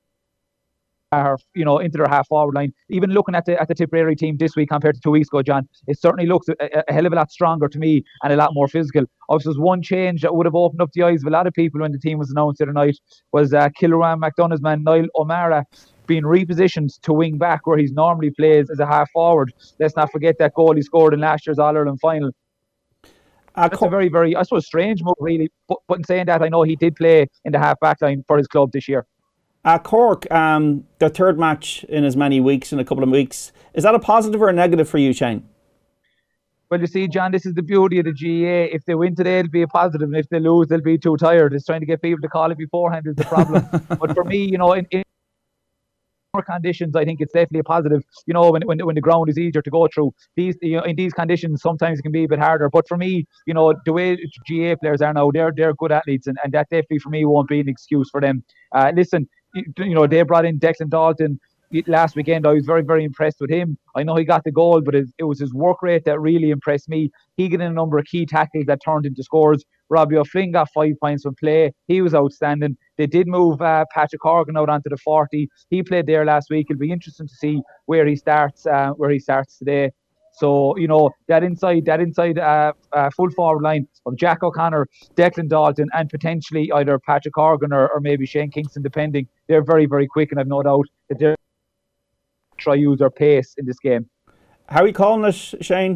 into their half-forward line. Even looking at the Tipperary team this week compared to 2 weeks ago, John, it certainly looks a hell of a lot stronger to me and a lot more physical. Obviously, there's one change that would have opened up the eyes of a lot of people when the team was announced the other night was Kilruan McDonagh's man, Niall O'Mara, being repositioned to wing back where he normally plays as a half-forward. Let's not forget that goal he scored in last year's All-Ireland final. That's a very, very, I suppose, strange move, really. But in saying that, I know he did play in the half-back line for his club this year. Cork, their third match in as many weeks, in a couple of weeks. Is that a positive or a negative for you, Shane? Well, you see, John, this is the beauty of the GAA. If they win today, it'll be a positive, and if they lose, they'll be too tired. It's trying to get people to call it beforehand is the problem. But for me, in conditions, I think it's definitely a positive. When the ground is easier to go through. In these conditions, sometimes it can be a bit harder. But for me, the way GAA players are now, they're good athletes, and that definitely for me won't be an excuse for them. Listen, they brought in Declan Dalton last weekend. I was very, very impressed with him. I know he got the goal, but it was his work rate that really impressed me. He got in a number of key tackles that turned into scores. Robbie O'Flynn got 5 points from play. He was outstanding. They did move Patrick Horgan out onto the 40. He played there last week. It'll be interesting to see where he starts today. So, that inside full forward line of Jack O'Connor, Declan Dalton, and potentially either Patrick Horgan or maybe Shane Kingston, depending. They're very, very quick, and I've no doubt that they'll try use their pace in this game. How are you calling it, Shane?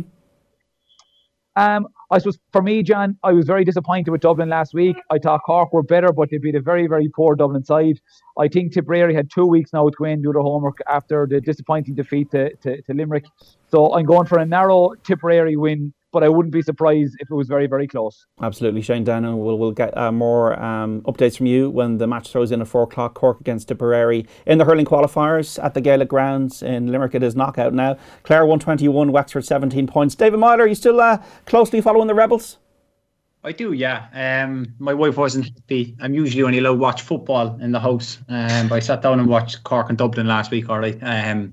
I suppose for me, John, I was very disappointed with Dublin last week. I thought Cork were better, but they beat a very, very poor Dublin side. I think Tipperary had 2 weeks now to go in and do their homework after the disappointing defeat to Limerick. So I'm going for a narrow Tipperary win but I wouldn't be surprised if it was very, very close. Absolutely. Shane Downey, we'll get more updates from you when the match throws in at 4 o'clock. Cork against Tipperary in the hurling qualifiers at the Gaelic Grounds in Limerick. It is knockout now. Clare 121, Wexford 17 points. David Myler, are you still closely following the Rebels? I do, yeah. My wife wasn't happy. I'm usually only allowed to watch football in the house, but I sat down and watched Cork and Dublin last week. All right, I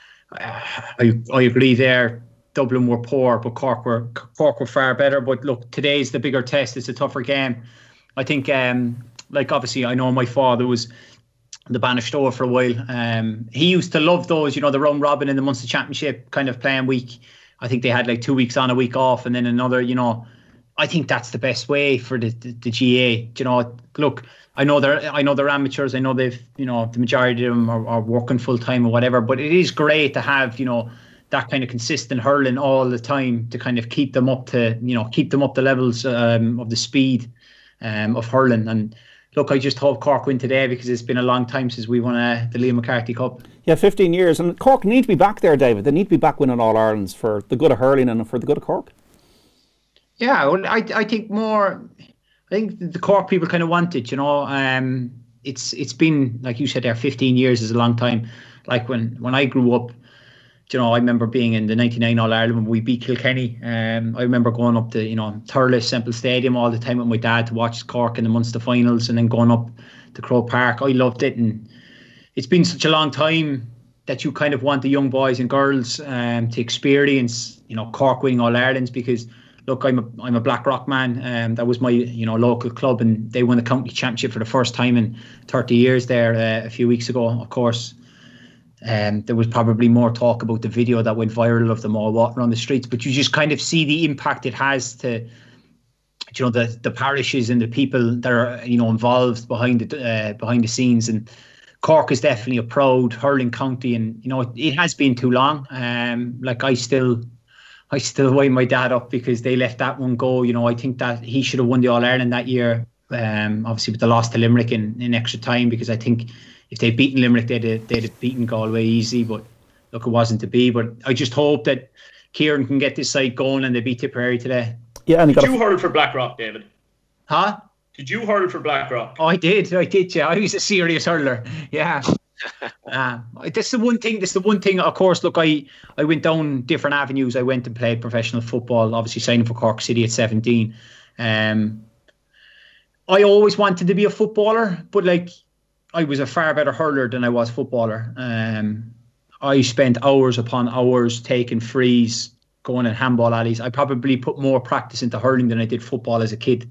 agree there. Dublin were poor, but Cork were far better. But look, today's the bigger test. It's a tougher game. I think, obviously, I know my father was the Bannister for a while. He used to love those, the round robin in the Munster Championship kind of playing week. I think they had like 2 weeks on, a week off, and then another, I think that's the best way for the GAA. Look, I know they're amateurs. I know they've, the majority of them are working full time or whatever. But it is great to have, that kind of consistent hurling all the time to kind of keep them up to, the levels of the speed of hurling. And look, I just hope Cork win today because it's been a long time since we won the Liam McCarthy Cup. Yeah, 15 years. And Cork need to be back there, David. They need to be back winning All Irelands for the good of hurling and for the good of Cork. Yeah, well, I think the Cork people kind of want it, it's been, like you said there, 15 years is a long time. Like when I grew up, I remember being in the 99 All-Ireland when we beat Kilkenny. I remember going up to, Thurles Semple Stadium all the time with my dad to watch Cork in the Munster finals and then going up to Croke Park. I loved it, and it's been such a long time that you kind of want the young boys and girls to experience, Cork winning All-Irelands because look, I'm a Blackrock man. That was my local club, and they won the county championship for the first time in 30 years there a few weeks ago. Of course, there was probably more talk about the video that went viral of them all walking around the streets, but you just kind of see the impact it has to the parishes and the people that are involved behind the scenes. And Cork is definitely a proud hurling county, and it has been too long. I still wind my dad up because they let that one go. I think that he should have won the All-Ireland that year, obviously with the loss to Limerick in extra time, because I think if they'd beaten Limerick, they'd have beaten Galway easy. But look, it wasn't to be. But I just hope that Kieran can get this side going and they beat Tipperary today. Yeah, and Did you hurl for Blackrock, David? Huh? Did you hurl for Blackrock? Oh, I did, yeah. I was a serious hurler, yeah. That's the one thing. Of course, look, I went down different avenues. I went and played professional football, obviously signing for Cork City at 17. I always wanted to be a footballer, but I was a far better hurler than I was footballer. I spent hours upon hours taking frees, going in handball alleys. I probably put more practice into hurling than I did football as a kid.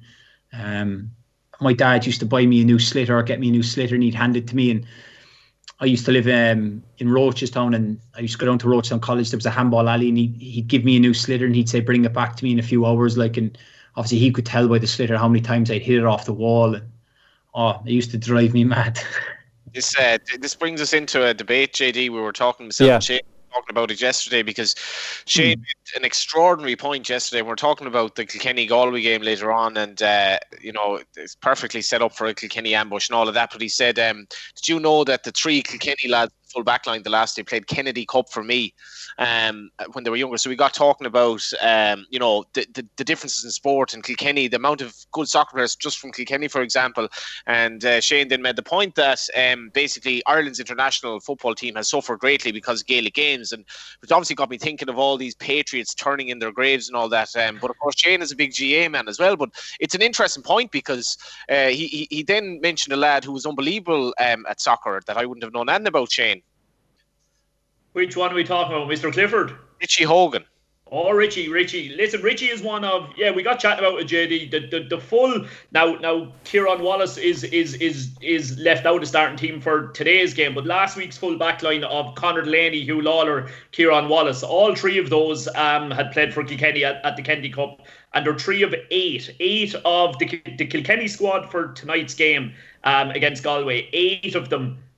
My dad used to buy me a new slitter or get me a new slitter, and he'd hand it to me. And I used to live in Rochestown, and I used to go down to Rochestown College. There was a handball alley, and he'd give me a new slitter, and he'd say, "Bring it back to me in a few hours." And obviously he could tell by the slitter how many times I'd hit it off the wall, and it used to drive me mad. This brings us into a debate, JD. We were talking talking about it yesterday because Shane made an extraordinary point yesterday. We're talking about the Kilkenny-Galway game later on, and it's perfectly set up for a Kilkenny ambush and all of that. But he said, did you know that the 3 Kilkenny lads full back line the last day played Kennedy Cup for me when they were younger? So we got talking about the differences in sport in Kilkenny, the amount of good soccer players just from Kilkenny, for example. And Shane then made the point that basically Ireland's international football team has suffered greatly because of Gaelic games, and it obviously got me thinking of all these patriots turning in their graves and all that. But of course Shane is a big GA man as well. But it's an interesting point because he then mentioned a lad who was unbelievable at soccer that I wouldn't have known anything about, Shane. Which one are we talking about, Mr. Clifford? Richie Hogan. Oh, Richie. Listen, Richie is one of, we got chatting about it, JD. The full now Kieran Wallace is left out of the starting team for today's game, but last week's full backline of Conor Delaney, Hugh Lawler, Kieran Wallace, all 3 of those had played for Kilkenny at the Kennedy Cup, and they're 3 of 8. 8 of the Kilkenny squad for tonight's game against Galway. 8 of them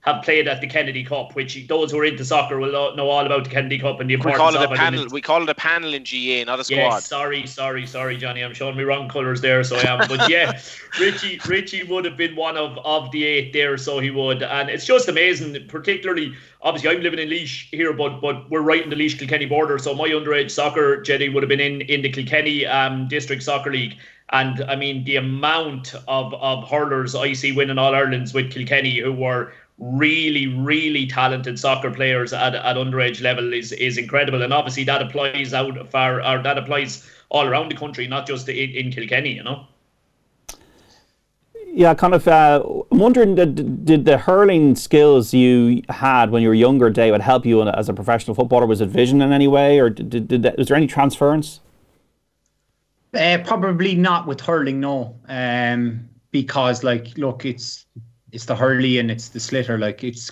have played at the Kennedy Cup, which those who are into soccer will know all about the Kennedy Cup and the importance of it. We call it a panel in GA, not a squad. Yes, sorry, Johnny. I'm showing me wrong colours there, so I am. But yeah, Richie would have been one of the 8 there, so he would. And it's just amazing, particularly, obviously I'm living in Laois here, but we're right in the Laois-Kilkenny border, so my underage soccer, Jeddy, would have been in the Kilkenny District Soccer League. And I mean, the amount of hurlers I see winning All-Irelands with Kilkenny who were really, really talented soccer players at underage level is incredible. And obviously that applies that applies all around the country, not just in Kilkenny, you know. Yeah, kind of. I'm wondering, did the hurling skills you had when you were younger, David, help you as a professional footballer? Was it vision in any way, or was there any transference? Probably not with hurling, no. Because, like, look, it's the hurley and it's the slitter. Like, it's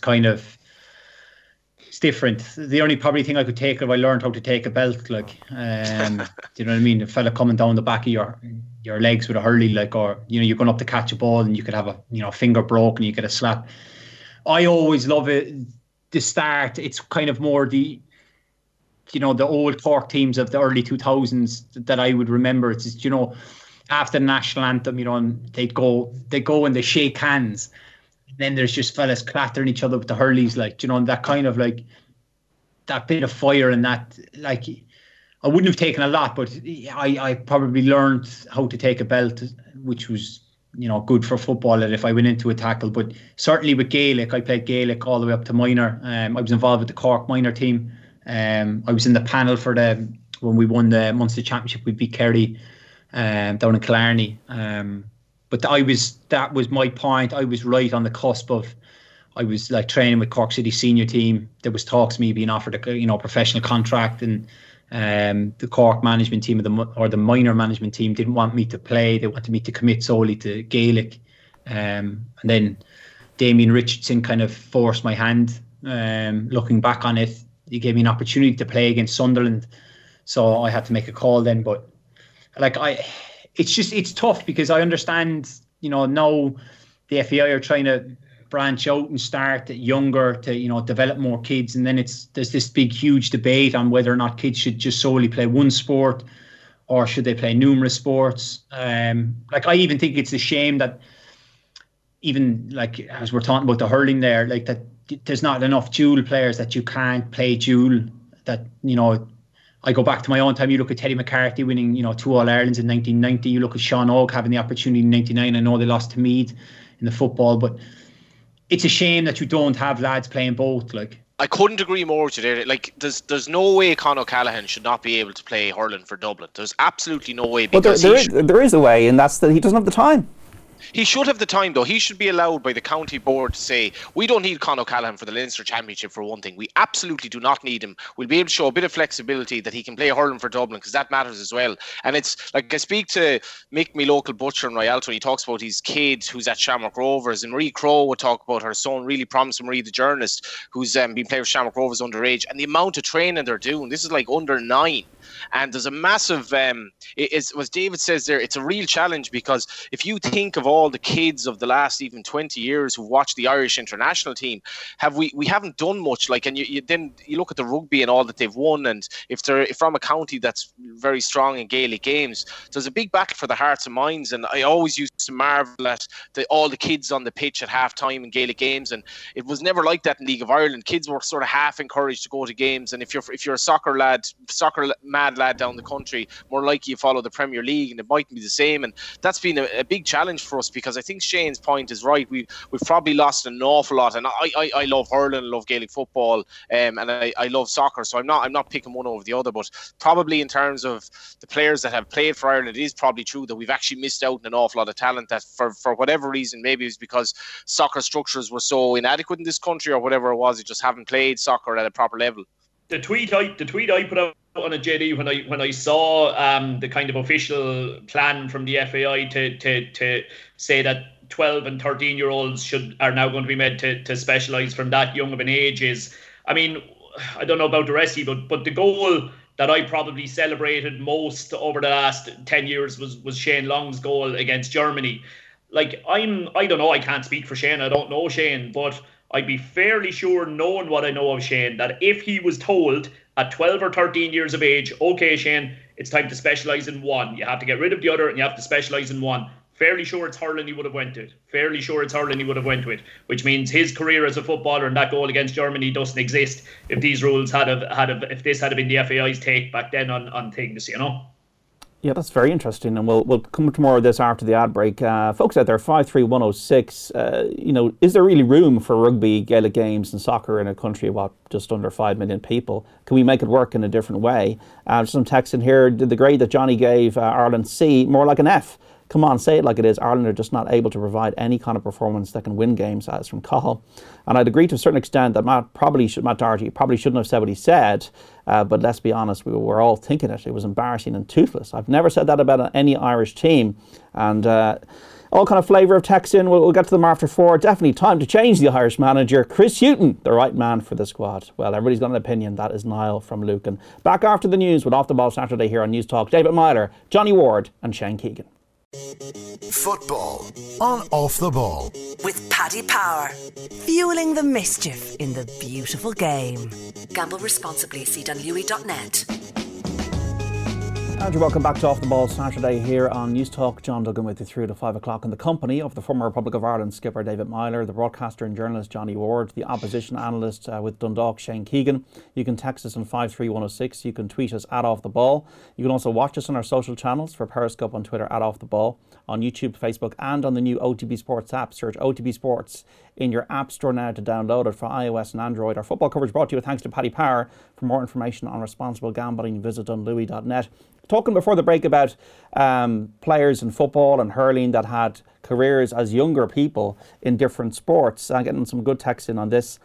different. The only probably thing I could take if I learned how to take a belt, like, do you know what I mean? A fella coming down the back of your legs with a hurley, like, or, you know, you're going up to catch a ball and you could have a finger broken, you get a slap. I always love it. The start, it's kind of more the old Cork teams of the early 2000s that I would remember. It's just, after the national anthem, and they go and they shake hands. And then there's just fellas clattering each other with the hurleys, like, that kind of, like, that bit of fire and that, like, I wouldn't have taken a lot, but I probably learned how to take a belt, which was, good for football if I went into a tackle. But certainly with Gaelic, I played Gaelic all the way up to minor. I was involved with the Cork minor team. I was in the panel for when we won the Munster Championship. We beat Kerry down in Killarney. But that was my point. I was right on the cusp of. I was like training with Cork City senior team. There was talks of me being offered a professional contract, and the Cork management team or the minor management team didn't want me to play. They wanted me to commit solely to Gaelic. And then Damien Richardson kind of forced my hand. Looking back on it, he gave me an opportunity to play against Sunderland, so I had to make a call then. But it's tough because I understand, now the FAI are trying to branch out and start younger to, develop more kids, and then there's this big, huge debate on whether or not kids should just solely play one sport or should they play numerous sports. I even think it's a shame that even like as we're talking about the hurling there, like that there's not enough dual players that you can't play dual. That, I go back to my own time. You look at Teddy McCarthy winning, 2 All-Irelands in 1990. You look at Sean Oak having the opportunity in 99. I know they lost to Meath in the football, but it's a shame that you don't have lads playing both. Like, I couldn't agree more with you there. Like, there's no way Con O'Callaghan should not be able to play hurling for Dublin. There's absolutely no way. Because there is a way, and that's that he doesn't have the time. He should have the time, though. He should be allowed by the county board to say, we don't need Con O'Callaghan for the Leinster Championship for one thing. We absolutely do not need him. We'll be able to show a bit of flexibility that he can play hurling for Dublin, because that matters as well. And it's like, I speak to Mick, my local butcher in Rialto, and he talks about his kid who's at Shamrock Rovers, and Marie Crowe would talk about her son, really promising Marie, the journalist, who's been playing with Shamrock Rovers underage, and the amount of training they're doing. This is like under 9. And there's a massive, as David says there, it's a real challenge, because if you think of all the kids of the last even 20 years who've watched the Irish international team, we haven't done much. Like, and then you look at the rugby and all that they've won, and if they're from a county that's very strong in Gaelic games, there's a big battle for the hearts and minds. And I always used to marvel at all the kids on the pitch at half time in Gaelic games, and it was never like that in League of Ireland. Kids were sort of half encouraged to go to games, and if you're a soccer mad lad down the country, more likely you follow the Premier League, and it might be the same. And that's been a big challenge for us, because I think Shane's point is right. We've probably lost an awful lot, and I love hurling, I love Gaelic football, and I love soccer, so I'm not picking one over the other. But probably in terms of the players that have played for Ireland, it is probably true that we've actually missed out on an awful lot of talent that for whatever reason, maybe it was because soccer structures were so inadequate in this country, or whatever it was, you just haven't played soccer at a proper level. The tweet I put out on a JD when I saw the kind of official plan from the FAI to say that 12 and 13-year-olds are now going to be made to specialise from that young of an age is, I mean, I don't know about the rest of you, but the goal that I probably celebrated most over the last 10 years was Shane Long's goal against Germany. Like, I don't know, I can't speak for Shane, I don't know Shane, but I'd be fairly sure, knowing what I know of Shane, that if he was told at 12 or 13 years of age, okay, Shane, it's time to specialise in one. You have to get rid of the other and you have to specialise in one. Fairly sure it's hurling he would have went to it. Which means his career as a footballer and that goal against Germany doesn't exist if these rules if this had been the FAI's take back then on things, you know. Yeah, that's very interesting, and we'll come to more of this after the ad break. Folks out there, 53106, is there really room for rugby, Gaelic games and soccer in a country of just under 5 million people? Can we make it work in a different way? Just some text in here, did the grade that Johnny gave Ireland C more like an F? Come on, say it like it is. Ireland are just not able to provide any kind of performance that can win games, as from Cahill. And I'd agree to a certain extent that Matt Doherty probably shouldn't have said what he said, but let's be honest, we were all thinking it. It was embarrassing and toothless. I've never said that about any Irish team. And all kind of flavour of text in. We'll get to them after 4. Definitely time to change the Irish manager. Chris Hughton, the right man for the squad. Well, everybody's got an opinion. That is Niall from Lucan. Back after the news with Off the Ball Saturday here on News Talk. David Myler, Johnny Ward and Shane Keegan. Football on Off the Ball with Paddy Power, fueling the mischief in the beautiful game. Gamble responsibly. See dunlewy.net. And you're welcome back to Off the Ball Saturday here on News Talk. John Duggan with you through to 5 o'clock in the company of the former Republic of Ireland skipper David Myler, the broadcaster and journalist Johnny Ward, the opposition analyst with Dundalk Shane Keegan. You can text us on 53106. You can tweet us at Off the Ball. You can also watch us on our social channels for Periscope on Twitter at Off the Ball, on YouTube, Facebook and on the new OTB Sports app. Search OTB Sports in your app store now to download it for iOS and Android. Our football coverage brought to you with thanks to Paddy Power. For more information on responsible gambling, visit dunlewy.net. Talking before the break about players in football and hurling that had careers as younger people in different sports. I'm getting some good text in on this.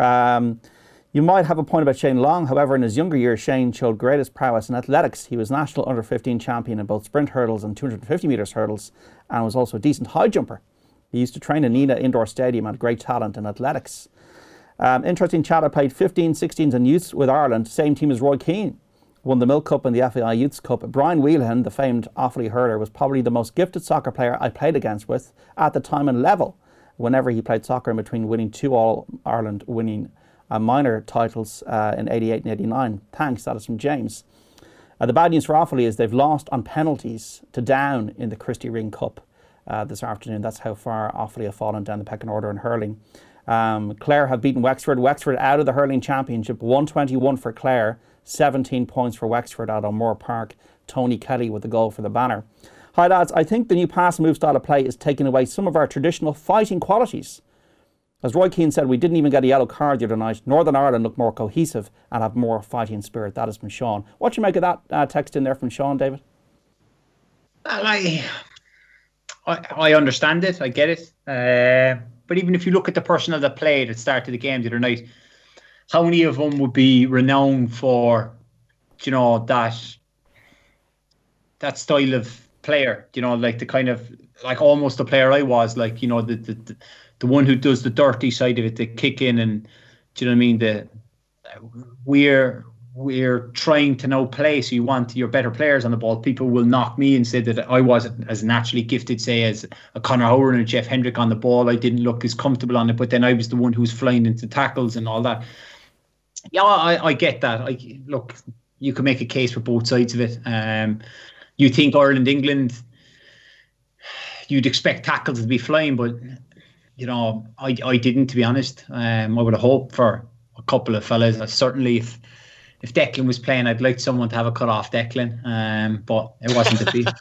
You might have a point about Shane Long. However, in his younger years, Shane showed greatest prowess in athletics. He was national under-15 champion in both sprint hurdles and 250 metres hurdles, and was also a decent high jumper. He used to train in Nina Indoor Stadium and had great talent in athletics. Interesting chat. I played 15, 16s and youths with Ireland, same team as Roy Keane. Won the Milk Cup and the FAI Youths Cup. Brian Whelan, the famed Offaly hurler, was probably the most gifted soccer player I played against with at the time and level. Whenever he played soccer, in between winning 2 All-Ireland winning minor titles in 88 and 89. Thanks, that is from James. The bad news for Offaly is they've lost on penalties to Down in the Christy Ring Cup this afternoon. That's how far Offaly have fallen down the pecking order in hurling. Clare have beaten Wexford. Wexford out of the hurling championship. 121 for Clare. 17 points for Wexford at O'Moore Park. Tony Kelly with the goal for the banner. Hi lads, I think the new pass and move style of play is taking away some of our traditional fighting qualities. As Roy Keane said, we didn't even get a yellow card the other night. Northern Ireland look more cohesive and have more fighting spirit. That is from Sean. What do you make of that text in there from Sean, David? I understand it. I get it. But even if you look at the personnel that played at the start of the game the other night, how many of them would be renowned for, that style of player? Like the kind of, like almost the player I was, like, the one who does the dirty side of it, the kick in, and do you know what I mean? We're trying to now play, so you want your better players on the ball. People will knock me and say that I wasn't as naturally gifted, say, as a Conor Howard and a Jeff Hendrick on the ball. I didn't look as comfortable on it, but then I was the one who was flying into tackles and all that. Yeah, I get that. Look, you can make a case for both sides of it. You think Ireland, England, you'd expect tackles to be flying, but I didn't, to be honest. I would have hoped for a couple of fellas. Certainly, if Declan was playing, I'd like someone to have a cut off Declan, but it wasn't to be.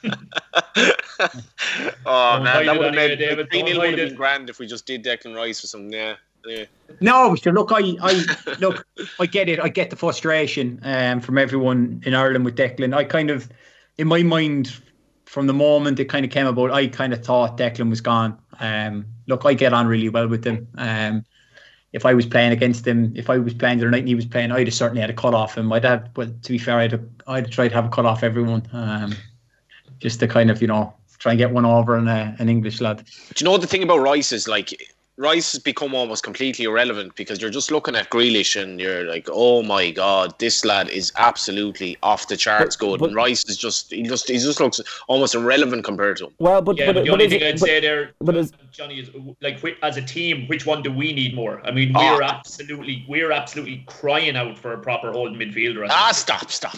Oh man, that would have made it. 3-0 would have been grand if we just did Declan Rice for some. Yeah. No, sure. Look, I get it. I get the frustration from everyone in Ireland with Declan. I kind of, in my mind, from the moment it kind of came about, I kind of thought Declan was gone. Look, I get on really well with him. If I was playing against him, if I was playing the other night and he was playing, I'd have certainly had a cut off him. But to be fair, I'd have tried to have a cut off everyone, just to kind of, try and get one over on an English lad. Do you know the thing about Rice is, like, Rice has become almost completely irrelevant because you're just looking at Grealish and you're like, oh my God, this lad is absolutely off the charts good. And Rice is he just looks almost irrelevant compared to him. Well, but the only thing I'd say there, Johnny, is like as a team, which one do we need more? I mean, we're absolutely crying out for a proper holding midfielder. Stop.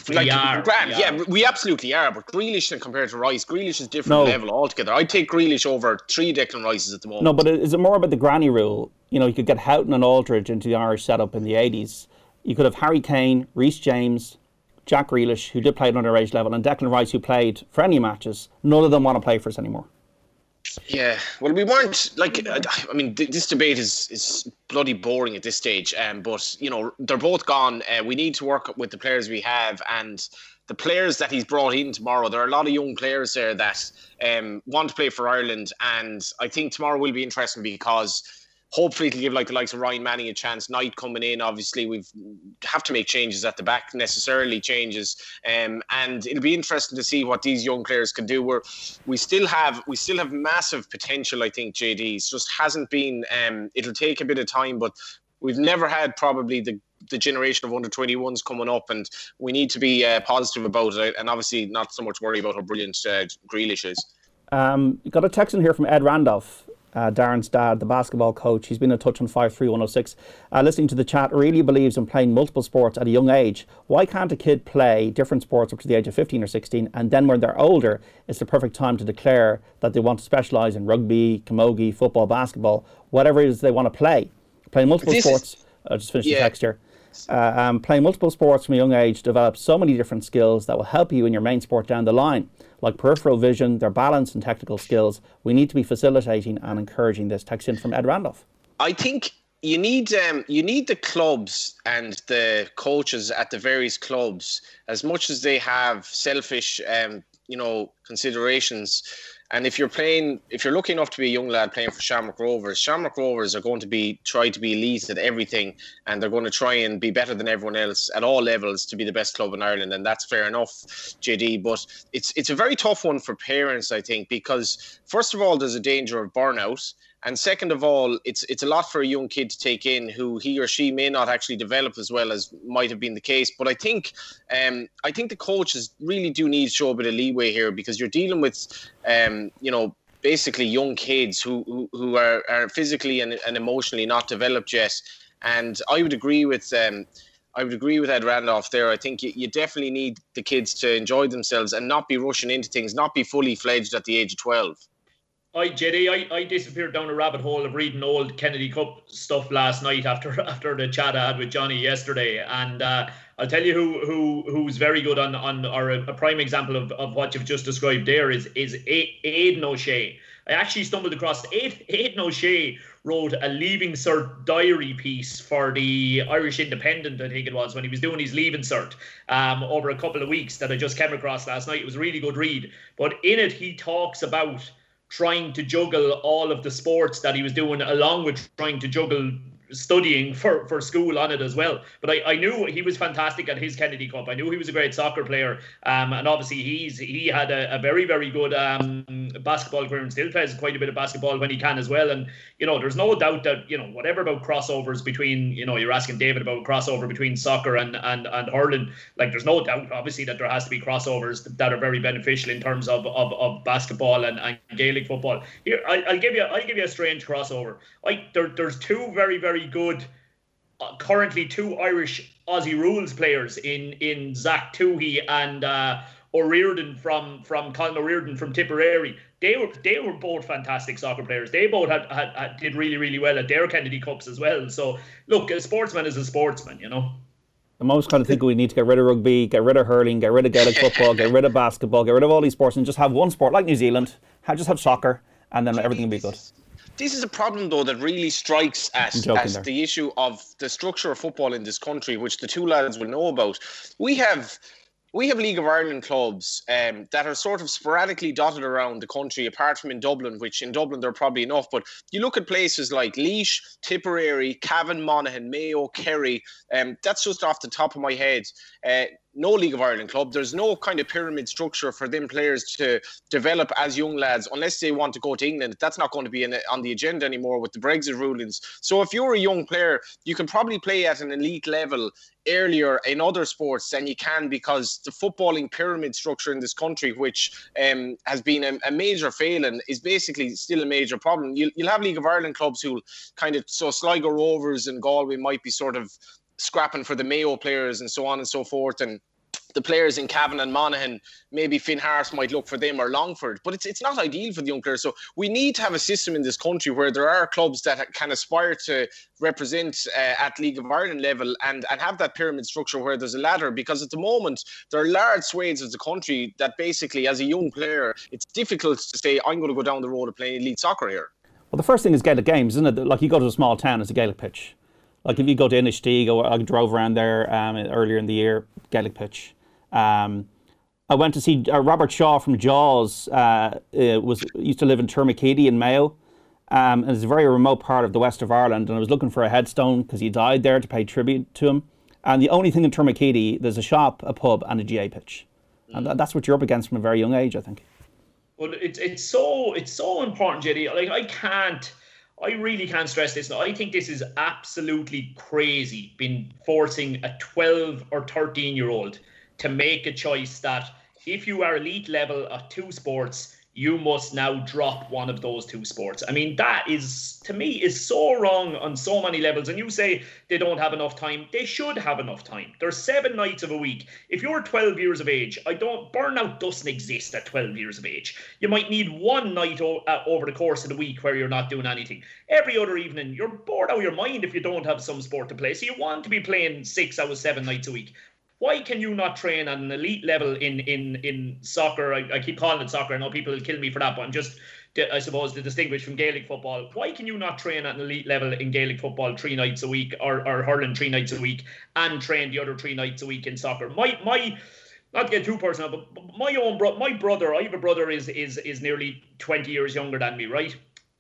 We absolutely are. But Grealish, compared to Rice, Grealish is different level altogether. I'd take Grealish over 3 Declan Rices at the moment. No, but is it more about the granny rule? You know, you could get Houghton and Aldridge into the Irish setup in the 80s. You could have Harry Kane, Reece James, Jack Grealish, who did play at underage level, and Declan Rice, who played for any matches. None of them want to play for us anymore. Yeah, well, we weren't I mean, this debate is bloody boring at this stage. But you know, they're both gone. We need to work with the players we have, and the players that he's brought in tomorrow. There are a lot of young players there that want to play for Ireland, and I think tomorrow will be interesting because hopefully it'll give the likes of Ryan Manning a chance. Knight coming in, obviously we have to make changes at the back, necessarily changes, and it'll be interesting to see what these young players can do. We still have massive potential, I think, JD. It just hasn't been. It'll take a bit of time, but we've never had probably the generation of under-21s coming up, and we need to be positive about it, and obviously not so much worry about how brilliant Grealish is. Got a text in here from Ed Randolph, Darren's dad, the basketball coach. He's been in touch on 53106. Listening to the chat, really believes in playing multiple sports at a young age. Why can't a kid play different sports up to the age of 15 or 16, and then when they're older, it's the perfect time to declare that they want to specialise in rugby, camogie, football, basketball, whatever it is they want to play. Playing multiple sports. I'll just finish the text here. Playing multiple sports from a young age develops so many different skills that will help you in your main sport down the line, like peripheral vision, their balance and technical skills. We need to be facilitating and encouraging this. Text in from Ed Randolph. I think you need the clubs and the coaches at the various clubs, as much as they have selfish considerations. And if you're lucky enough to be a young lad playing for Shamrock Rovers are going to try to be elite at everything, and they're going to try and be better than everyone else at all levels to be the best club in Ireland, and that's fair enough, JD. But it's a very tough one for parents, I think, because first of all, there's a danger of burnout. And second of all, it's a lot for a young kid to take in who he or she may not actually develop as well as might have been the case. But I think the coaches really do need to show a bit of leeway here, because you're dealing with, basically young kids who are physically and emotionally not developed yet. And I would agree with Ed Randolph there. I think you definitely need the kids to enjoy themselves and not be rushing into things, not be fully fledged at the age of 12. JD, I disappeared down a rabbit hole of reading old Kennedy Cup stuff last night after the chat I had with Johnny yesterday, and I'll tell you who's very good on or a prime example of what you've just described there is Aidan O'Shea. I actually stumbled across Aidan O'Shea wrote a Leaving Cert diary piece for the Irish Independent, I think it was, when he was doing his Leaving Cert over a couple of weeks, that I just came across last night. It was a really good read, but in it he talks about trying to juggle all of the sports that he was doing, along with trying to juggle studying for school on it as well. But I knew he was fantastic at his Kennedy Cup. I knew he was a great soccer player, and obviously he had a very, very good basketball career, and still plays quite a bit of basketball when he can as well. And there's no doubt that whatever about crossovers between, you're asking David about crossover between soccer and hurling, like there's no doubt obviously that there has to be crossovers that are very beneficial in terms of basketball and Gaelic football. Here, I'll give you a strange crossover. There's two very, very good currently two Irish Aussie rules players in Zach Toohey and O'Riordan from Colin O'Riordan from Tipperary. They were both fantastic soccer players. They both did really, really well at their Kennedy Cups as well. So look, a sportsman is a sportsman, The most kind of think we need to get rid of rugby, get rid of hurling, get rid of Gaelic football, get rid of basketball, get rid of all these sports, and just have one sport like New Zealand. Just have soccer, and then everything will be good. This is a problem, though, that really strikes at the issue of the structure of football in this country, which the two lads will know about. We have League of Ireland clubs that are sort of sporadically dotted around the country, apart from in Dublin, which in Dublin they're probably enough. But you look at places like Laois, Tipperary, Cavan, Monaghan, Mayo, Kerry. That's just off the top of my head. no League of Ireland club. There's no kind of pyramid structure for them players to develop as young lads, unless they want to go to England. That's not going to be on the agenda anymore with the Brexit rulings. So if you're a young player, you can probably play at an elite level earlier in other sports than you can, because the footballing pyramid structure in this country, which has been a major failing, is basically still a major problem. You'll have League of Ireland clubs who kind of, so Sligo Rovers and Galway might be sort of scrapping for the Mayo players and so on and so forth, and the players in Cavan and Monaghan, maybe Finn Harris might look for them, or Longford, but it's not ideal for the young players. So we need to have a system in this country where there are clubs that can aspire to represent at League of Ireland level and have that pyramid structure where there's a ladder, because at the moment there are large swathes of the country that basically, as a young player, it's difficult to say, I'm going to go down the road of playing elite soccer here. Well, the first thing is Gaelic games, isn't it? Like, you go to a small town, it's a Gaelic pitch. Like, if you go to Innishteig, I drove around there earlier in the year, Gaelic pitch. I went to see Robert Shaw from Jaws. Used to live in Turmakeedy in Mayo, and it's a very remote part of the west of Ireland. And I was looking for a headstone because he died there, to pay tribute to him. And the only thing in Turmakeedy, there's a shop, a pub, and a GA pitch, and that's what you're up against from a very young age, I think. Well, it's so important, JD. Like, I really can't stress this. I think this is absolutely crazy, been forcing a 12 or 13-year-old to make a choice that if you are elite level at two sports, you must now drop one of those two sports. I mean, that is, to me, is so wrong on so many levels. And you say they don't have enough time. They should have enough time. There's 7 nights of a week. If you're 12 years of age, burnout doesn't exist at 12 years of age. You might need one night over the course of the week where you're not doing anything. Every other evening, you're bored out of your mind if you don't have some sport to play. So you want to be playing 6 out of 7 nights a week. Why can you not train at an elite level in soccer? I keep calling it soccer. I know people will kill me for that, but I'm just, I suppose, to distinguish from Gaelic football. Why can you not train at an elite level in Gaelic football 3 nights a week, or hurling 3 nights a week, and train the other 3 nights a week in soccer? My not to get too personal, but my brother, I have a brother is nearly 20 years younger than me, right?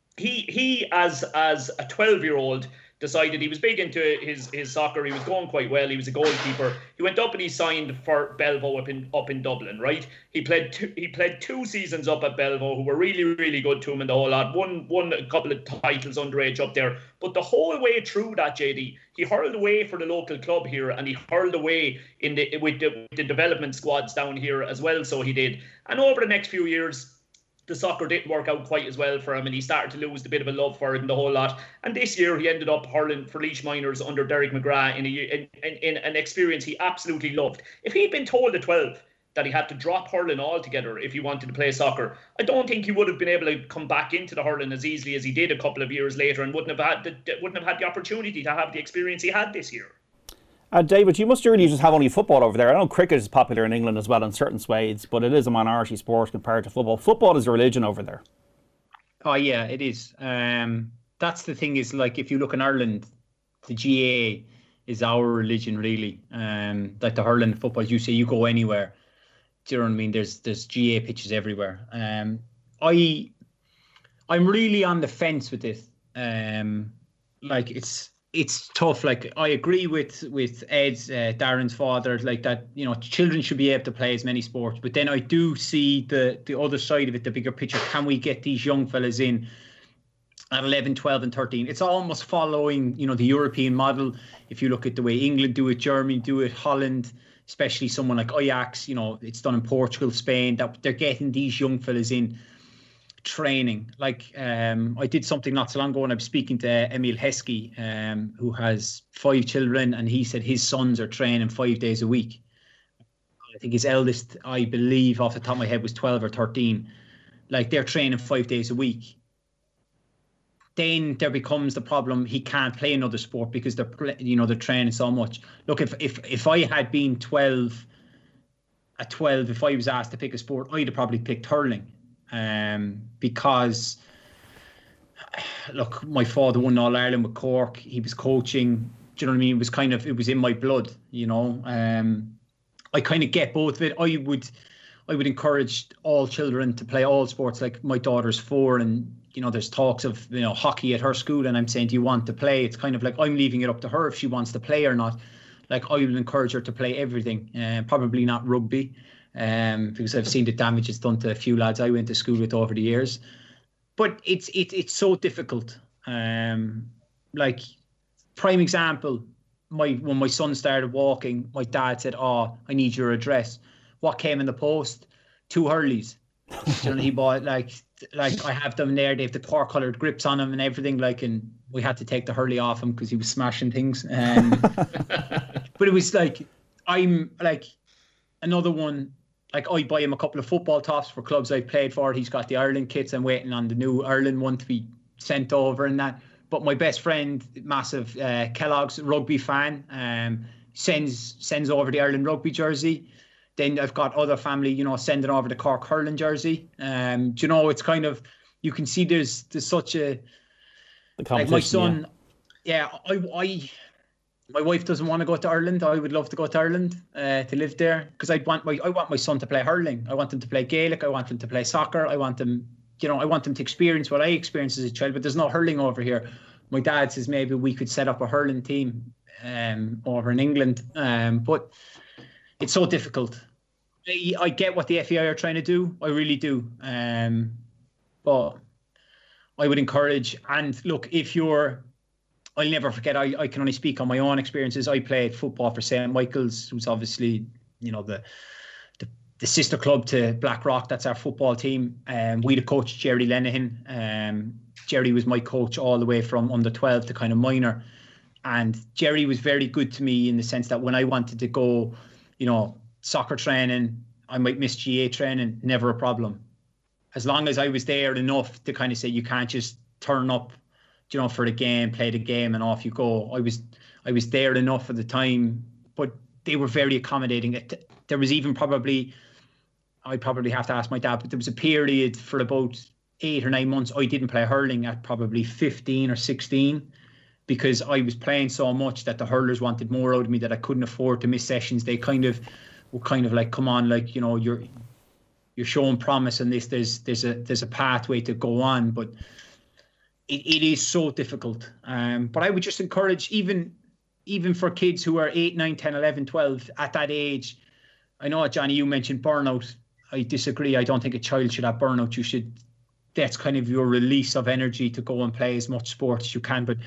He as a 12-year-old decided he was big into his soccer. He was going quite well. He was a goalkeeper. He went up and he signed for Belvo up in Dublin, right? He played 2 seasons up at Belvo, who were really, really good to him and the whole lot. Won a couple of titles underage up there. But the whole way through that, JD, he hurled away for the local club here, and he hurled away with the development squads down here as well. So he did. And over the next few years, the soccer didn't work out quite as well for him, and he started to lose a bit of a love for it and the whole lot. And this year he ended up hurling for Laois Minors under Derek McGrath in an experience he absolutely loved. If he'd been told at 12 that he had to drop hurling altogether if he wanted to play soccer, I don't think he would have been able to come back into the hurling as easily as he did a couple of years later, and wouldn't have had the opportunity to have the experience he had this year. David, you must really just have only football over there. I know cricket is popular in England as well in certain swathes, but it is a minority sport compared to football. Football is a religion over there. Oh yeah, it is. That's the thing, is like, if you look in Ireland, the GA is our religion really. Like the hurling, football, you say you go anywhere. Do you know what I mean? There's GA pitches everywhere. I'm really on the fence with this. Like it's tough. Like, I agree with Ed's, Darren's father, like that, you know, children should be able to play as many sports. But then I do see the other side of it, the bigger picture. Can we get these young fellas in at 11, 12 and 13? It's almost following, you know, the European model. If you look at the way England do it, Germany do it, Holland, especially someone like Ajax, you know, it's done in Portugal, Spain, that they're getting these young fellas in training. Like, I did something not so long ago, and I was speaking to Emil Heskey, who has 5 children, and he said his sons are training 5 days a week. I think his eldest, I believe off the top of my head, was 12 or 13. Like, they're training 5 days a week. Then there becomes the problem, he can't play another sport because they're training so much. Look, if I had been 12 at 12, if I was asked to pick a sport, I'd have probably picked hurling. Because, look, my father won All Ireland with Cork. He was coaching. Do you know what I mean? It was in my blood. You know, I kind of get both of it. I would encourage all children to play all sports. Like, my daughter's 4, and you know, there's talks of, you know, hockey at her school, and I'm saying, do you want to play? It's kind of like I'm leaving it up to her if she wants to play or not. like I would encourage her to play everything, probably not rugby, because I've seen the damage it's done to a few lads I went to school with over the years. But it's so difficult. Like, prime example, when my son started walking, my dad said, "Oh, I need your address." What came in the post? 2 Hurleys. You know, he bought like I have them there. They have the core-coloured grips on them and everything. Like, and we had to take the Hurley off him because he was smashing things. But it was like, I'm like another one. Like, I buy him a couple of football tops for clubs I've played for. He's got the Ireland kits. I'm waiting on the new Ireland one to be sent over and that. But my best friend, massive Kellogg's rugby fan, sends over the Ireland rugby jersey. Then I've got other family, you know, sending over the Cork hurling jersey. You know, it's kind of, you can see there's such a, like my son, my wife doesn't want to go to Ireland. I would love to go to Ireland to live there, because I want my son to play hurling. I want him to play Gaelic. I want him to play soccer. I want him to experience what I experienced as a child. But there's no hurling over here. My dad says maybe we could set up a hurling team over in England, but it's so difficult. I get what the FAI are trying to do. I really do. But I would encourage, and look, I'll never forget, I can only speak on my own experiences. I played football for St. Michael's, who's obviously, you know, the sister club to Blackrock. That's our football team. We had a coach, Jerry Lenihan. Jerry was my coach all the way from under 12 to kind of minor. And Jerry was very good to me in the sense that when I wanted to go, you know, soccer training, I might miss GA training, never a problem. As long as I was there enough to kind of say, you can't just turn up, you know, for the game, play the game and off you go. I was there enough at the time, but they were very accommodating. There was even I'd probably have to ask my dad, but there was a period for about 8 or 9 months I didn't play hurling at probably 15 or 16 because I was playing so much that the hurlers wanted more out of me that I couldn't afford to miss sessions. They were kind of like, come on, like, you know, you're showing promise in this. There's a pathway to go on, but it is so difficult. But I would just encourage, even for kids who are 8, 9, 10, 11, 12 at that age. I know, Johnny, you mentioned burnout. I disagree. I don't think a child should have burnout. That's kind of your release of energy to go and play as much sport as you can. But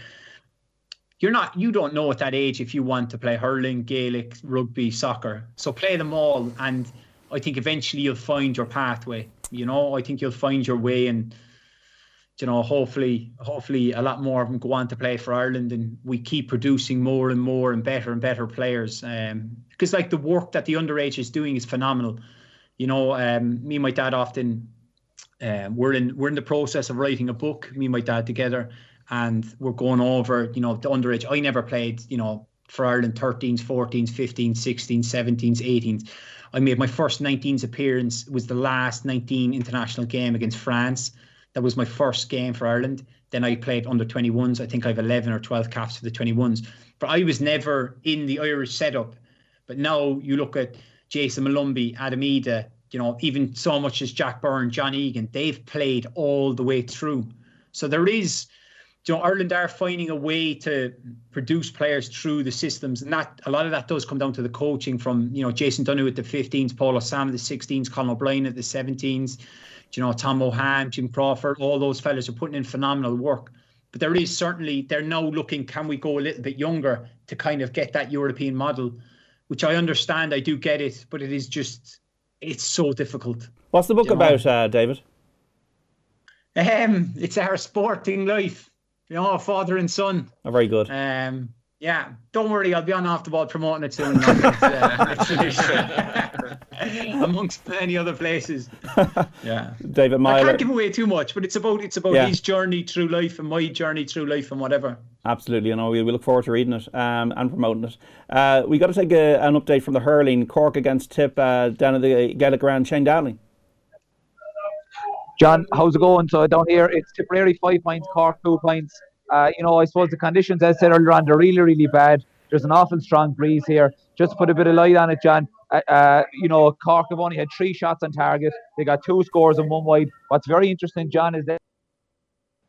you don't know at that age if you want to play hurling, Gaelic, rugby, soccer. So play them all, and I think eventually you'll find your pathway. You know, I think you'll find your way, and you know, hopefully a lot more of them go on to play for Ireland, and we keep producing more and more and better players. Because like the work that the underage is doing is phenomenal. You know, me and my dad often, we're in the process of writing a book, me and my dad together, and we're going over, you know, the underage. I never played, you know, for Ireland 13s, 14s, 15s, 16s, 17s, 18s. I made my first 19s appearance, was the last 19 international game against France. That was my first game for Ireland. Then I played under 21s. I think I have 11 or 12 caps for the 21s. But I was never in the Irish setup. But now you look at Jason Malumbi, Adam Ida, you know, even so much as Jack Byrne, John Egan, they've played all the way through. So there is, you know, Ireland are finding a way to produce players through the systems. And that a lot of that does come down to the coaching from, you know, Jason Donoghue at the 15s, Paul Osam at the 16s, Colin O'Brien at the 17s. You know, Tom Mohan, Jim Crawford, all those fellas are putting in phenomenal work. But there is certainly, they're now looking, can we go a little bit younger to kind of get that European model, which I understand, I do get it, but it is just, it's so difficult. What's the book about, David? It's our sporting life, you know, father and son. Oh, very good. Yeah, don't worry, I'll be on Off the Ball promoting it soon. Amongst many other places. Yeah, David Myler. I can't give away too much, but it's about his journey through life and my journey through life and whatever. Absolutely, you know, we look forward to reading it and promoting it. We got to take an update from the hurling. Cork against Tip down at the Gaelic ground. Shane Dowling. John, how's it going? So down here, it's Tipperary 5 points, Cork 2 points. You know, I suppose the conditions, as I said earlier on, they're really, really bad. There's an awful strong breeze here. Just to put a bit of light on it, John, you know, Cork have only had 3 shots on target. They got 2 scores and 1 wide. What's very interesting, John, is that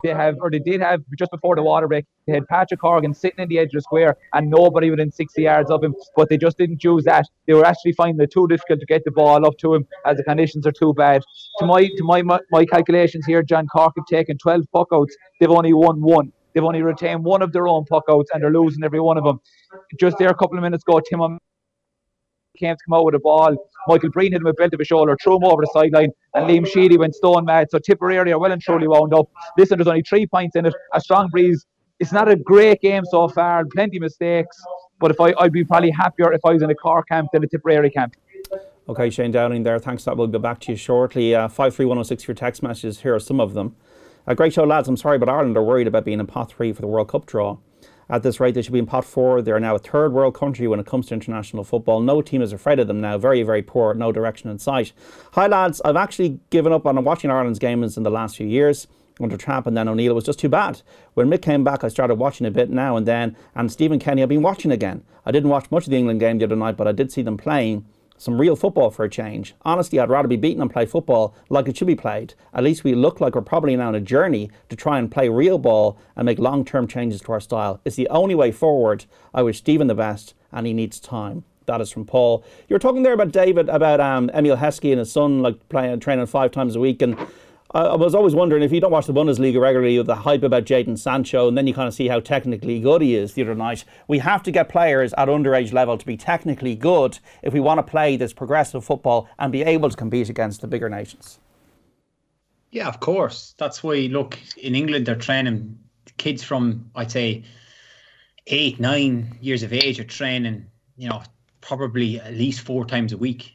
they did have, just before the water break, they had Patrick Horgan sitting in the edge of the square and nobody within 60 yards of him, but they just didn't use that. They were actually finding it too difficult to get the ball up to him as the conditions are too bad. To my calculations here, John, Cork have taken 12 puckouts. They've only won one. They've only retained one of their own puckouts and they're losing every one of them. Just there a couple of minutes ago, Tim came to come out with a ball. Michael Breen hit him a belt of a shoulder, threw him over the sideline, and Liam Sheedy went stone mad. So Tipperary are well and truly wound up. Listen, there's only 3 points in it. A strong breeze. It's not a great game so far. Plenty of mistakes. But I'd be probably happier if I was in a Cork camp than a Tipperary camp. Okay, Shane Downing there. Thanks for that. We'll go back to you shortly. 53106 for your text messages. Here are some of them. Great show, lads. I'm sorry, but Ireland are worried about being in pot 3 for the World Cup draw. At this rate, they should be in pot 4. They are now a third world country when it comes to international football. No team is afraid of them now. Very, very poor. No direction in sight. Hi, lads. I've actually given up on watching Ireland's games in the last few years. Under Trapp and then O'Neill, it was just too bad. When Mick came back, I started watching a bit now and then. And Stephen Kenny, I've been watching again. I didn't watch much of the England game the other night, but I did see them playing some real football for a change. Honestly, I'd rather be beaten and play football like it should be played. At least we look like we're probably now on a journey to try and play real ball and make long-term changes to our style. It's the only way forward. I wish Stephen the best, and he needs time. That is from Paul. You were talking there about David, about Emil Heskey and his son, like training 5 times a week, and I was always wondering, if you don't watch the Bundesliga regularly, the hype about Jadon Sancho, and then you kind of see how technically good he is the other night. We have to get players at underage level to be technically good if we want to play this progressive football and be able to compete against the bigger nations. Yeah, of course. That's why, look, in England, they're training kids from, I'd say, 8, 9 years of age are training, probably at least 4 times a week.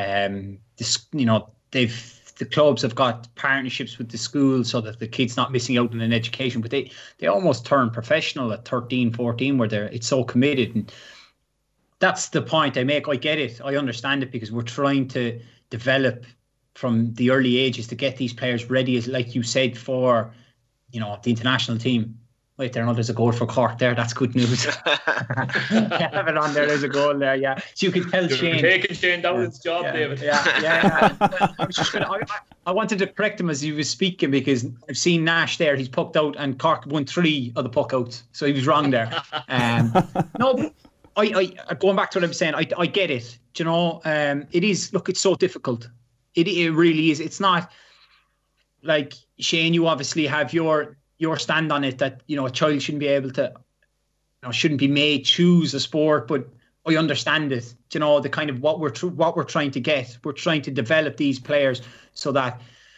The clubs have got partnerships with the schools so that the kid's not missing out on an education, but they almost turn professional at 13, 14, where it's so committed. And that's the point I make. I get it. I understand it, because we're trying to develop from the early ages to get these players ready, as like you said, for the international team. Wait there, there's a goal for Cork there. That's good news. Have it on there. There's a goal there. Yeah, so you can tell Shane. Taking Shane Down's job, David. Yeah. I wanted to correct him as he was speaking, because I've seen Nash there. He's pucked out, and Cork won 3 of the puck outs, so he was wrong there. No, I going back to what I'm saying. I get it. It is. Look, it's so difficult. It really is. It's not like, Shane, you obviously have your stand on it, that a child shouldn't be able to, shouldn't be made choose a sport. But I understand it. The kind of what we're trying to get. We're trying to develop these players so that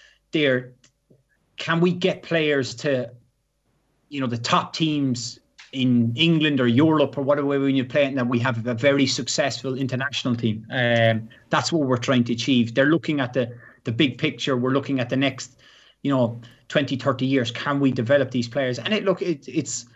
can we get players to, the top teams in England or Europe or whatever way when you play it, and that we have a very successful international team. That's what we're trying to achieve. They're looking at the big picture. We're looking at the next, 20, 30 years. Can we develop these players? And if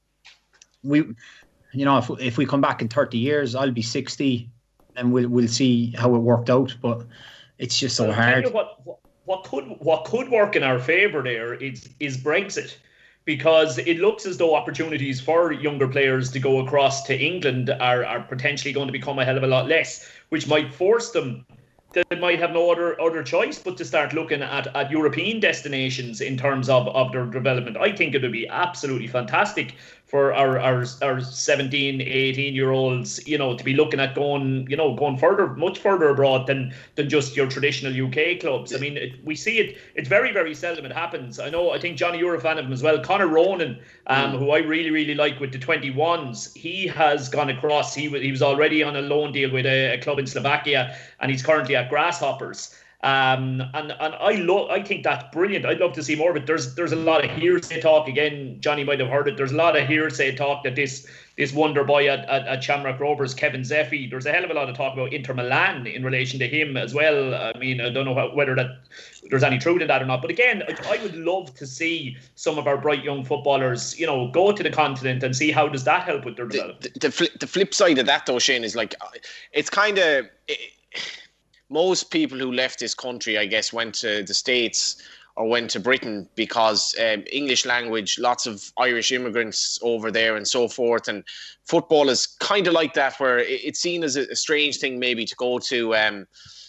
we come back in 30 years, I'll be 60, and we'll see how it worked out. But it's just so hard. What could work in our favour there is Brexit, because it looks as though opportunities for younger players to go across to England are potentially going to become a hell of a lot less, which might force them. They might have no other choice but to start looking at European destinations in terms of their development. I think it would be absolutely fantastic for our 17, 18-year-olds, to be looking at going further, much further abroad than just your traditional UK clubs. I mean, we see it. It's very, very seldom it happens. I think, Johnny, you're a fan of him as well. Conor Ronan, who I really, really like with the 21s, he has gone across. He was already on a loan deal with a club in Slovakia, and he's currently at Grasshoppers. And I think that's brilliant. I'd love to see more of it. There's a lot of hearsay talk. Again, Johnny might have heard it. There's a lot of hearsay talk that this wonder boy at Shamrock Rovers, Kevin Zeffy, there's a hell of a lot of talk about Inter Milan in relation to him as well. I mean, I don't know whether there's any truth in that or not. But again, I would love to see some of our bright young footballers, go to the continent and see how does that help with their development. The flip side of that, though, Shane, is like, it's kind of... most people who left this country, I guess, went to the States or went to Britain because English language, lots of Irish immigrants over there and so forth. And football is kind of like that, where it's seen as a strange thing maybe to go to,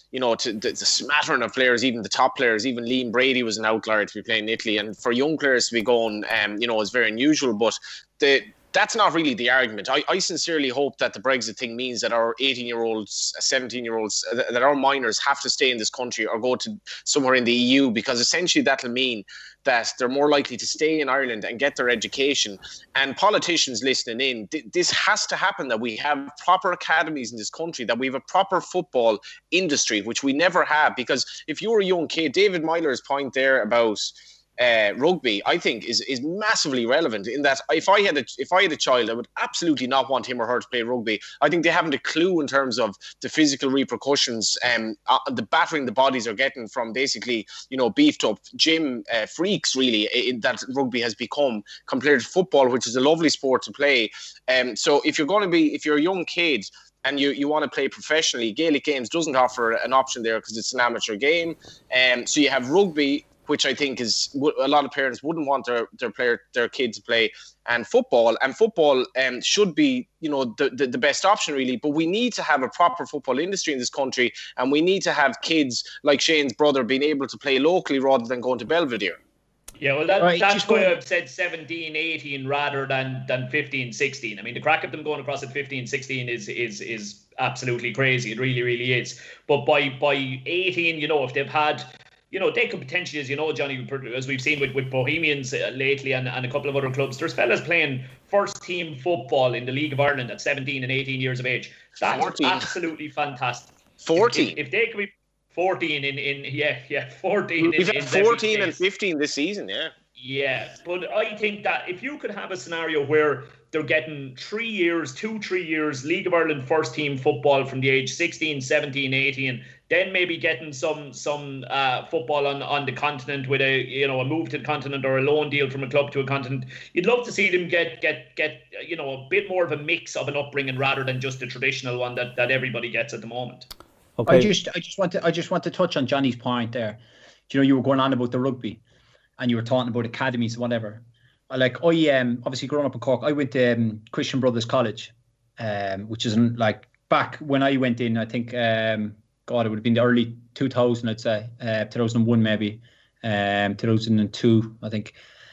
you know, to the smattering of players, even the top players, even Liam Brady was an outlier to be playing in Italy. And for young players to be going, you know, is very unusual. But that's not really the argument. I sincerely hope that the Brexit thing means that our 18-year-olds, 17-year-olds, that our minors have to stay in this country or go to somewhere in the EU, because essentially that'll mean that they're more likely to stay in Ireland and get their education. And politicians listening in, this has to happen, that we have proper academies in this country, that we have a proper football industry, which we never have. Because if you're a young kid, David Myler's point there about rugby, I think is massively relevant, in that if I had a child, I would absolutely not want him or her to play rugby. I think they haven't a clue in terms of the physical repercussions, the battering the bodies are getting from basically, you know, beefed up gym freaks, really, that rugby has become compared to football, which is a lovely sport to play. So if you're a young kid and you want to play professionally, Gaelic Games doesn't offer an option there because it's an amateur game. So you have rugby, which I think is a lot of parents wouldn't want their kid to play, and football. And football should be, you know, the best option, really. But we need to have a proper football industry in this country, and we need to have kids like Shane's brother being able to play locally rather than going to Belvedere. Yeah, well, that's why I've said 17, 18 rather than 15, 16. I mean, the crack of them going across at 15, 16 is absolutely crazy. It really, really is. But by 18, you know, if they've had, you know, they could potentially, as you know, Johnny, as we've seen with Bohemians lately and a couple of other clubs, there's fellas playing first team football in the League of Ireland at 17 and 18 years of age. That's 14. Absolutely fantastic. 14. If they could be 14 in 14. We've had 14 and 15 this season, yeah. Yeah, but I think that if you could have a scenario where they're getting 3 years, League of Ireland first team football from the age 16, 17, 18, then maybe getting some football on the continent with a move to the continent or a loan deal from a club to a continent. You'd love to see them get you know, a bit more of a mix of an upbringing rather than just the traditional one that everybody gets at the moment. Okay. I just want to touch on Johnny's point there. You know, you were going on about the rugby, and you were talking about academies, whatever. Like, I obviously growing up in Cork, I went to Christian Brothers College, which is like back when I went in. I think it would have been the early 2000, I'd say, 2001 maybe, 2002, I think.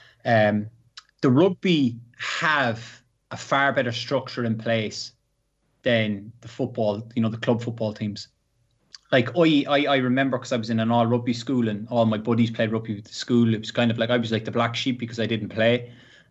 The rugby have a far better structure in place than the football, you know, the club football teams. Like, I remember, because I was in an all rugby school and all my buddies played rugby with the school. It was kind of like I was like the black sheep because I didn't play.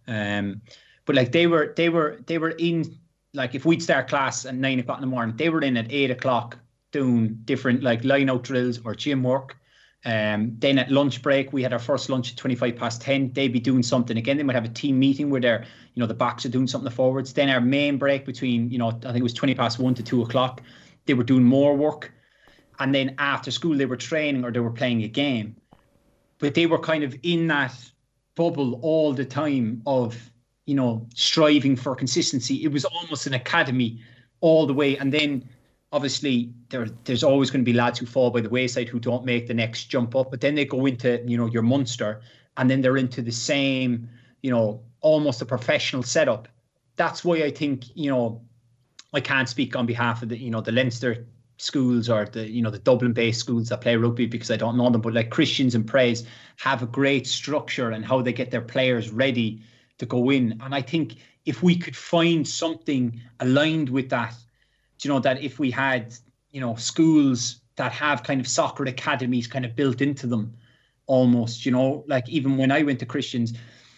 But like they were in, like, if we'd start class at 9 o'clock in the morning, they were in at 8 o'clock doing different like line out drills or gym work. Then at lunch break, we had our first lunch at 10:25. They'd be doing something again. They might have a team meeting where they're, you know, the backs are doing something, the forwards. Then our main break between, you know, I think it was 1 to 2 o'clock. They were doing more work. And then after school, they were training or they were playing a game. But they were kind of in that bubble all the time of, you know, striving for consistency. It was almost an academy all the way. And then obviously there's always going to be lads who fall by the wayside who don't make the next jump up. But then they go into, you know, your Munster, and then they're into the same, you know, almost a professional setup. That's why I think, you know, I can't speak on behalf of the, you know, the Leinster schools or the, you know, the Dublin-based schools that play rugby because I don't know them, but like Christians and Praise have a great structure and how they get their players ready to go in. And I think if we could find something aligned with that, you know, that if we had, you know, schools that have kind of soccer academies kind of built into them almost, you know, like even when I went to Christians,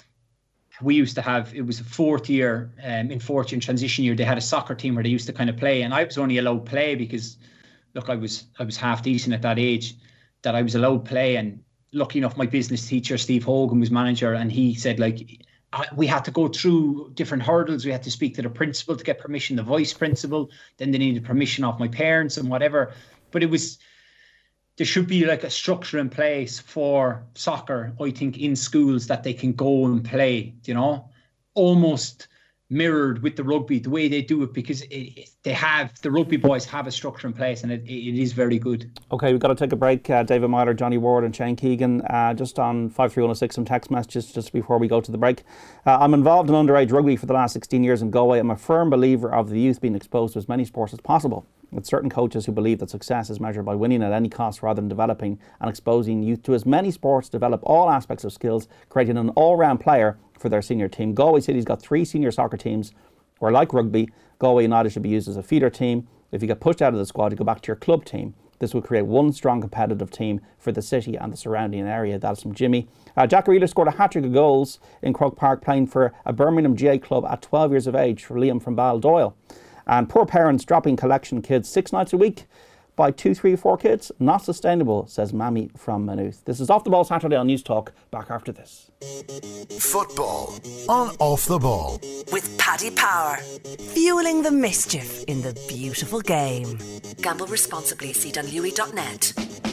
we used to have, it was a fourth year in Fortune transition year, they had a soccer team where they used to kind of play, and I was only allowed play because, look, I was half decent at that age, that I was allowed play. And lucky enough, my business teacher Steve Hogan was manager, and he said, like, we had to go through different hurdles. We had to speak to the principal to get permission, the vice principal, then they needed permission off my parents and whatever. But there should be like a structure in place for soccer, I think, in schools that they can go and play, you know, almost mirrored with the rugby, the way they do it, because the rugby boys have a structure in place, and it is very good. Okay, we've got to take a break. David Myler, Johnny Ward and Shane Keegan, just on 53106, some text messages just before we go to the break. I'm involved in underage rugby for the last 16 years in Galway. I'm a firm believer of the youth being exposed to as many sports as possible. with certain coaches who believe that success is measured by winning at any cost rather than developing and exposing youth to as many sports, develop all aspects of skills, creating an all-round player for their senior team. Galway City's got 3 senior soccer teams where, like rugby, Galway United should be used as a feeder team. If you get pushed out of the squad, you go back to your club team. This will create one strong competitive team for the city and the surrounding area. That's from Jimmy. Jack Reeler scored a hat-trick of goals in Croke Park, playing for a Birmingham GA club at 12 years of age for Liam from Baldoyle. And poor parents dropping collection kids 6 nights a week by 2, 3, 4 kids. Not sustainable, says Mammy from Maynooth. This is Off the Ball Saturday on News Talk. Back after this. Football on Off the Ball. With Paddy Power. Fueling the mischief in the beautiful game. Gamble responsibly. See Dunlewy.net.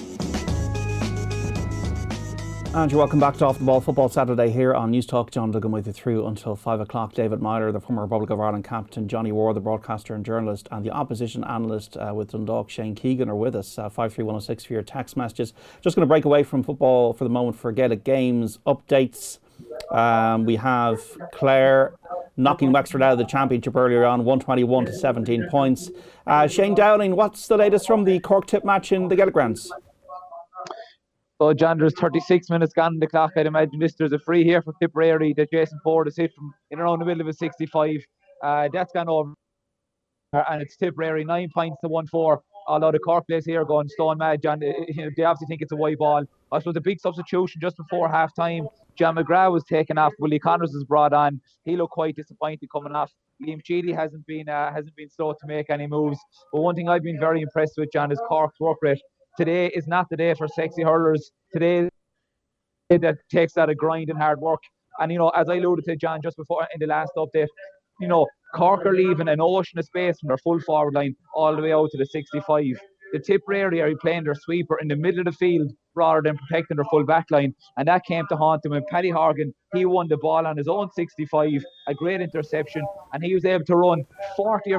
And you're welcome back to Off the Ball Football Saturday here on News Talk. John Duggan with you through until 5 o'clock. David Myler, the former Republic of Ireland captain, Johnny Ward, the broadcaster and journalist, and the opposition analyst with Dundalk, Shane Keegan, are with us. 53106 for your text messages. Just going to break away from football for the moment for Gaelic Games updates. We have Clare knocking Wexford out of the championship earlier on, 121 to 17 points. Shane Dowling, what's the latest from the Cork Tip match in the Gaelic Grounds? So, John, there's 36 minutes gone on the clock. I'd imagine there's a free here for Tipperary that Jason Ford has hit from in around the middle of a 65. That's gone over. And it's Tipperary 9 points to 1-4. Although the Cork players here going stone mad, John, they obviously think it's a wide ball. I suppose the big substitution just before half time, John McGrath was taken off. Willie Connors was brought on. He looked quite disappointed coming off. Liam Sheedy hasn't been slow to make any moves. But one thing I've been very impressed with, John, is Cork's work rate. Today is not the day for sexy hurlers. Today is the day that takes that of grind and hard work. And, as I alluded to, John, just before in the last update, Cork are leaving an ocean of space from their full forward line all the way out to the 65. The Tipperary are playing their sweeper in the middle of the field rather than protecting their full back line. And that came to haunt them. And Paddy Horgan, he won the ball on his own 65, a great interception, and he was able to run 40 or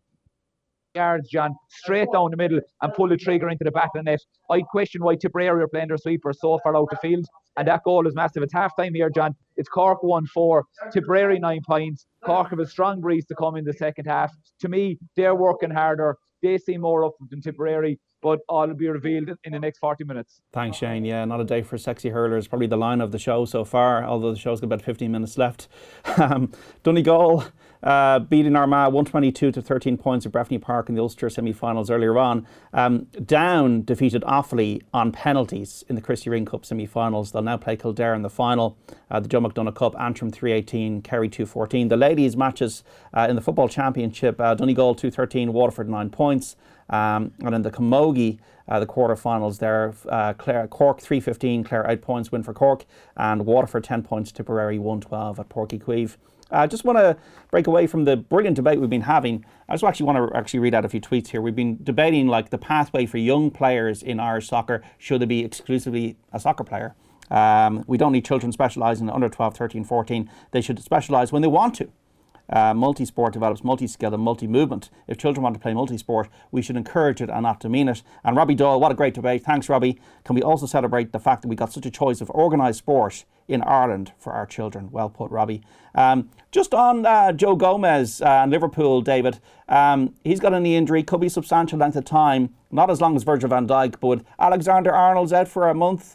yards, John, straight down the middle and pull the trigger into the back of the net. I question why Tipperary are playing their sweeper so far out the field, and that goal is massive. It's half time here, John. It's Cork 1-4, Tipperary 9 points. Cork have a strong breeze to come in the second half. To me, they're working harder. They seem more up than Tipperary, but all will be revealed in the next 40 minutes. Thanks, Shane. Yeah, not a day for sexy hurlers. Probably the line of the show so far, although the show's got about 15 minutes left. Donegal beating Armagh 122 to 13 points at Breffni Park in the Ulster semi-finals earlier on. Down defeated Offaly on penalties in the Christy Ring Cup semi-finals. They'll now play Kildare in the final. The Joe McDonagh Cup, Antrim 318, Kerry 214. The ladies' matches in the football championship, Donegal 213, Waterford 9 points. And in the Camogie, the quarter-finals there, Cork 315, Clare 8 points win for Cork, and Waterford 10 points, Tipperary 112 at Porky Queeve. I just want to break away from the brilliant debate we've been having. I just actually want to read out a few tweets here. We've been debating the pathway for young players in Irish soccer. Should they be exclusively a soccer player? We don't need children specialising in under 12, 13, 14. They should specialise when they want to. Multi-sport develops multi-skill and multi-movement. If children want to play multi-sport, we should encourage it and not demean it. And Robbie Doyle, what a great debate. Thanks, Robbie. Can we also celebrate the fact that we got such a choice of organised sport in Ireland for our children? Well put, Robbie. Just on Joe Gomez and Liverpool, David, he's got a knee injury, could be substantial length of time, not as long as Virgil van Dijk, but Alexander-Arnold's out for a month.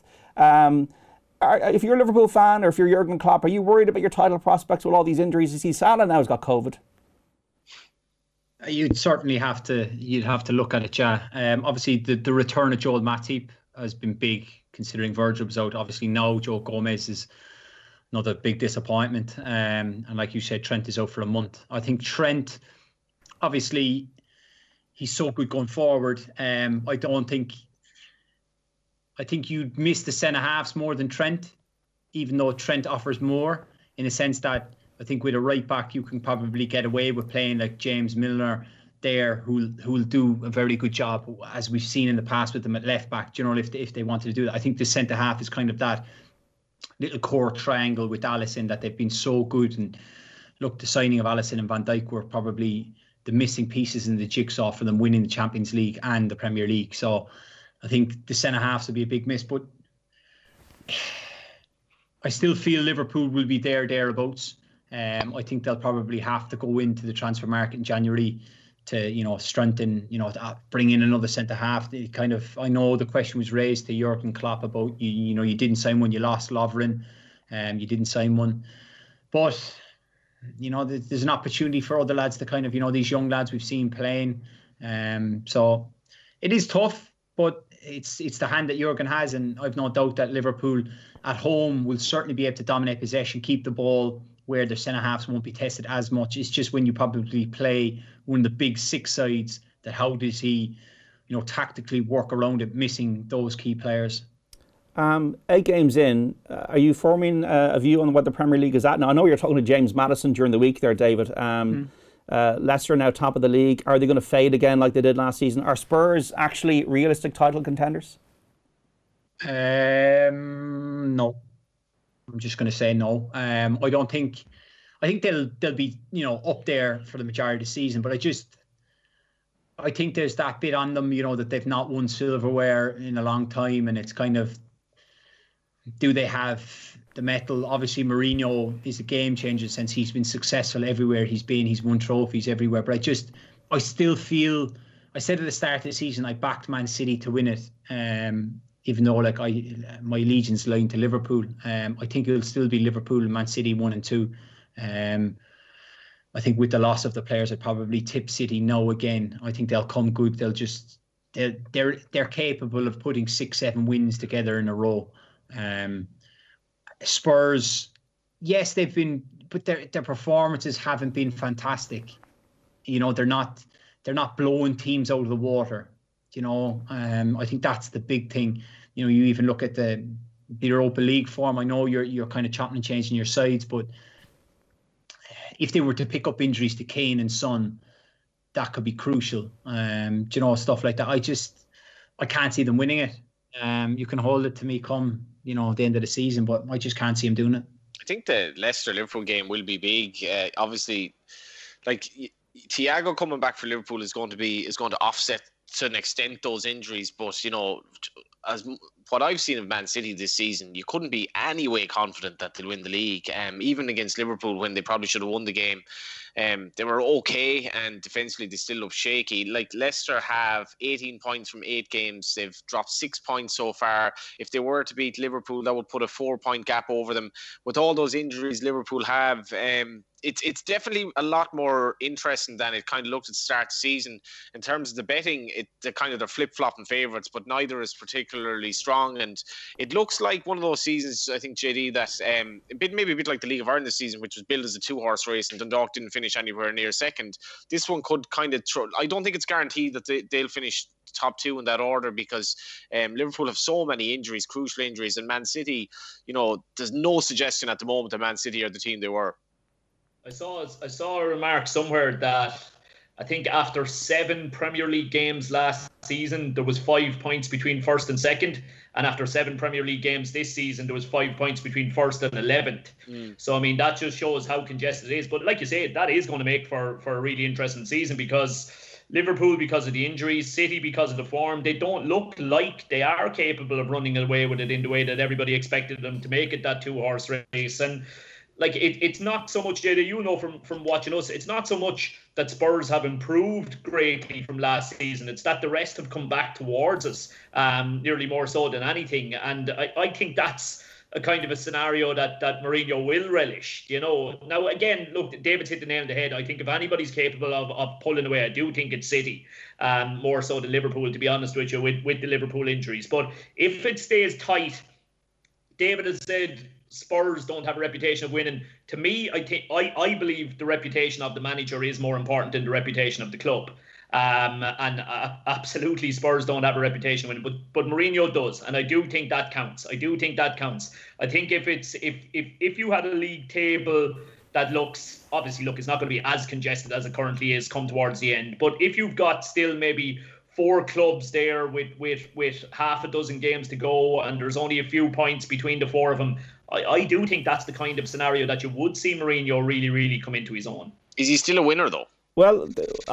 If you're a Liverpool fan or if you're Jurgen Klopp, are you worried about your title prospects with all these injuries? You see Salah now has got COVID. You'd certainly have to look at it, yeah. Obviously, the return of Joel Matip has been big, considering Virgil was out. Obviously, now Joe Gomez is another big disappointment. And like you said, Trent is out for a month. I think Trent, obviously, he's so good going forward. I think you'd miss the centre-halves more than Trent, even though Trent offers more, in a sense that I think with a right-back you can probably get away with playing like James Milner there, who'll do a very good job, as we've seen in the past with them at left-back, if they wanted to do that. I think the centre-half is kind of that little core triangle with Alisson that they've been so good. And look, the signing of Alisson and Van Dijk were probably the missing pieces in the jigsaw for them winning the Champions League and the Premier League. So I think the centre-halves will be a big miss, but I still feel Liverpool will be thereabouts. I think they'll probably have to go into the transfer market in January to strengthen, to bring in another centre half. I know the question was raised to Jurgen Klopp about you didn't sign one, you lost Lovren, you didn't sign one, but there's an opportunity for other lads to these young lads we've seen playing. So it is tough, but it's the hand that Jurgen has, and I've no doubt that Liverpool at home will certainly be able to dominate possession, keep the ball where their centre halves won't be tested as much. It's just when you probably play one of the big six sides, that how does he, tactically work around it, missing those key players. 8 games in, are you forming a view on what the Premier League is at? Now, I know you're talking to James Maddison during the week there, David. Leicester now top of the league. Are they going to fade again like they did last season? Are Spurs actually realistic title contenders? No. I'm just going to say no. I think they'll be, up there for the majority of the season, but I think there's that bit on them, that they've not won silverware in a long time, and it's do they have the mettle? Obviously, Mourinho is a game changer since he's been successful everywhere he's been. He's won trophies everywhere, but I still feel, I said at the start of the season, I backed Man City to win it. Even though my allegiance lying to Liverpool, I think it'll still be Liverpool and Man City 1 and 2. I think with the loss of the players, I'd probably tip City no again. I think they'll come good. They're capable of putting 6-7 wins together in a row. Spurs, yes, they've been, but their performances haven't been fantastic. They're not blowing teams out of the water. I think that's the big thing. You even look at the Europa League form. I know you're kind of chopping and changing your sides, but if they were to pick up injuries to Kane and Son, that could be crucial. Stuff like that. I can't see them winning it. You can hold it to me come, the end of the season, but I just can't see them doing it. I think the Leicester-Liverpool game will be big. Obviously, Thiago coming back for Liverpool is going to offset to an extent those injuries, but as what I've seen of Man City this season, you couldn't be any way confident that they'll win the league. Even against Liverpool, when they probably should have won the game, they were okay, and defensively they still look shaky. Leicester have 18 points from 8 games. They've dropped 6 points so far. If they were to beat Liverpool, that would put a 4-point gap over them. With all those injuries Liverpool have, it's definitely a lot more interesting than it kind of looked at the start of the season. In terms of the betting, they're flip-flopping favourites, but neither is particularly strong. And it looks like one of those seasons, I think, JD, that maybe a bit like the League of Ireland this season, which was billed as a 2-horse race, and Dundalk didn't finish anywhere near second. This one could kind of I don't think it's guaranteed that they'll finish top 2 in that order, because Liverpool have so many injuries, crucial injuries, and Man City, there's no suggestion at the moment that Man City are the team they were. I saw a remark somewhere that I think after 7 Premier League games last season, there was 5 points between first and second. And after 7 Premier League games this season, there was 5 points between first and 11th. So, that just shows how congested it is. But like you say, that is going to make for a really interesting season, because Liverpool, because of the injuries, City, because of the form, they don't look like they are capable of running away with it in the way that everybody expected them to make it, that 2-horse race. And it's not so much, Jada, from watching us, it's not so much that Spurs have improved greatly from last season. It's that the rest have come back towards us, nearly more so than anything. And I think that's a kind of a scenario that Mourinho will relish. Now, again, look, David's hit the nail on the head. I think if anybody's capable of pulling away, I do think it's City, more so than Liverpool, to be honest with you, with the Liverpool injuries. But if it stays tight, David has said Spurs don't have a reputation of winning. To me, I believe the reputation of the manager is more important than the reputation of the club. Absolutely, Spurs don't have a reputation of winning, but Mourinho does, and I do think that counts. I think if you had a league table that looks, obviously, it's not going to be as congested as it currently is come towards the end, but if you've got still maybe 4 clubs there with half a dozen games to go, and there's only a few points between the 4 of them, I do think that's the kind of scenario that you would see Mourinho really, really come into his own. Is he still a winner, though? Well,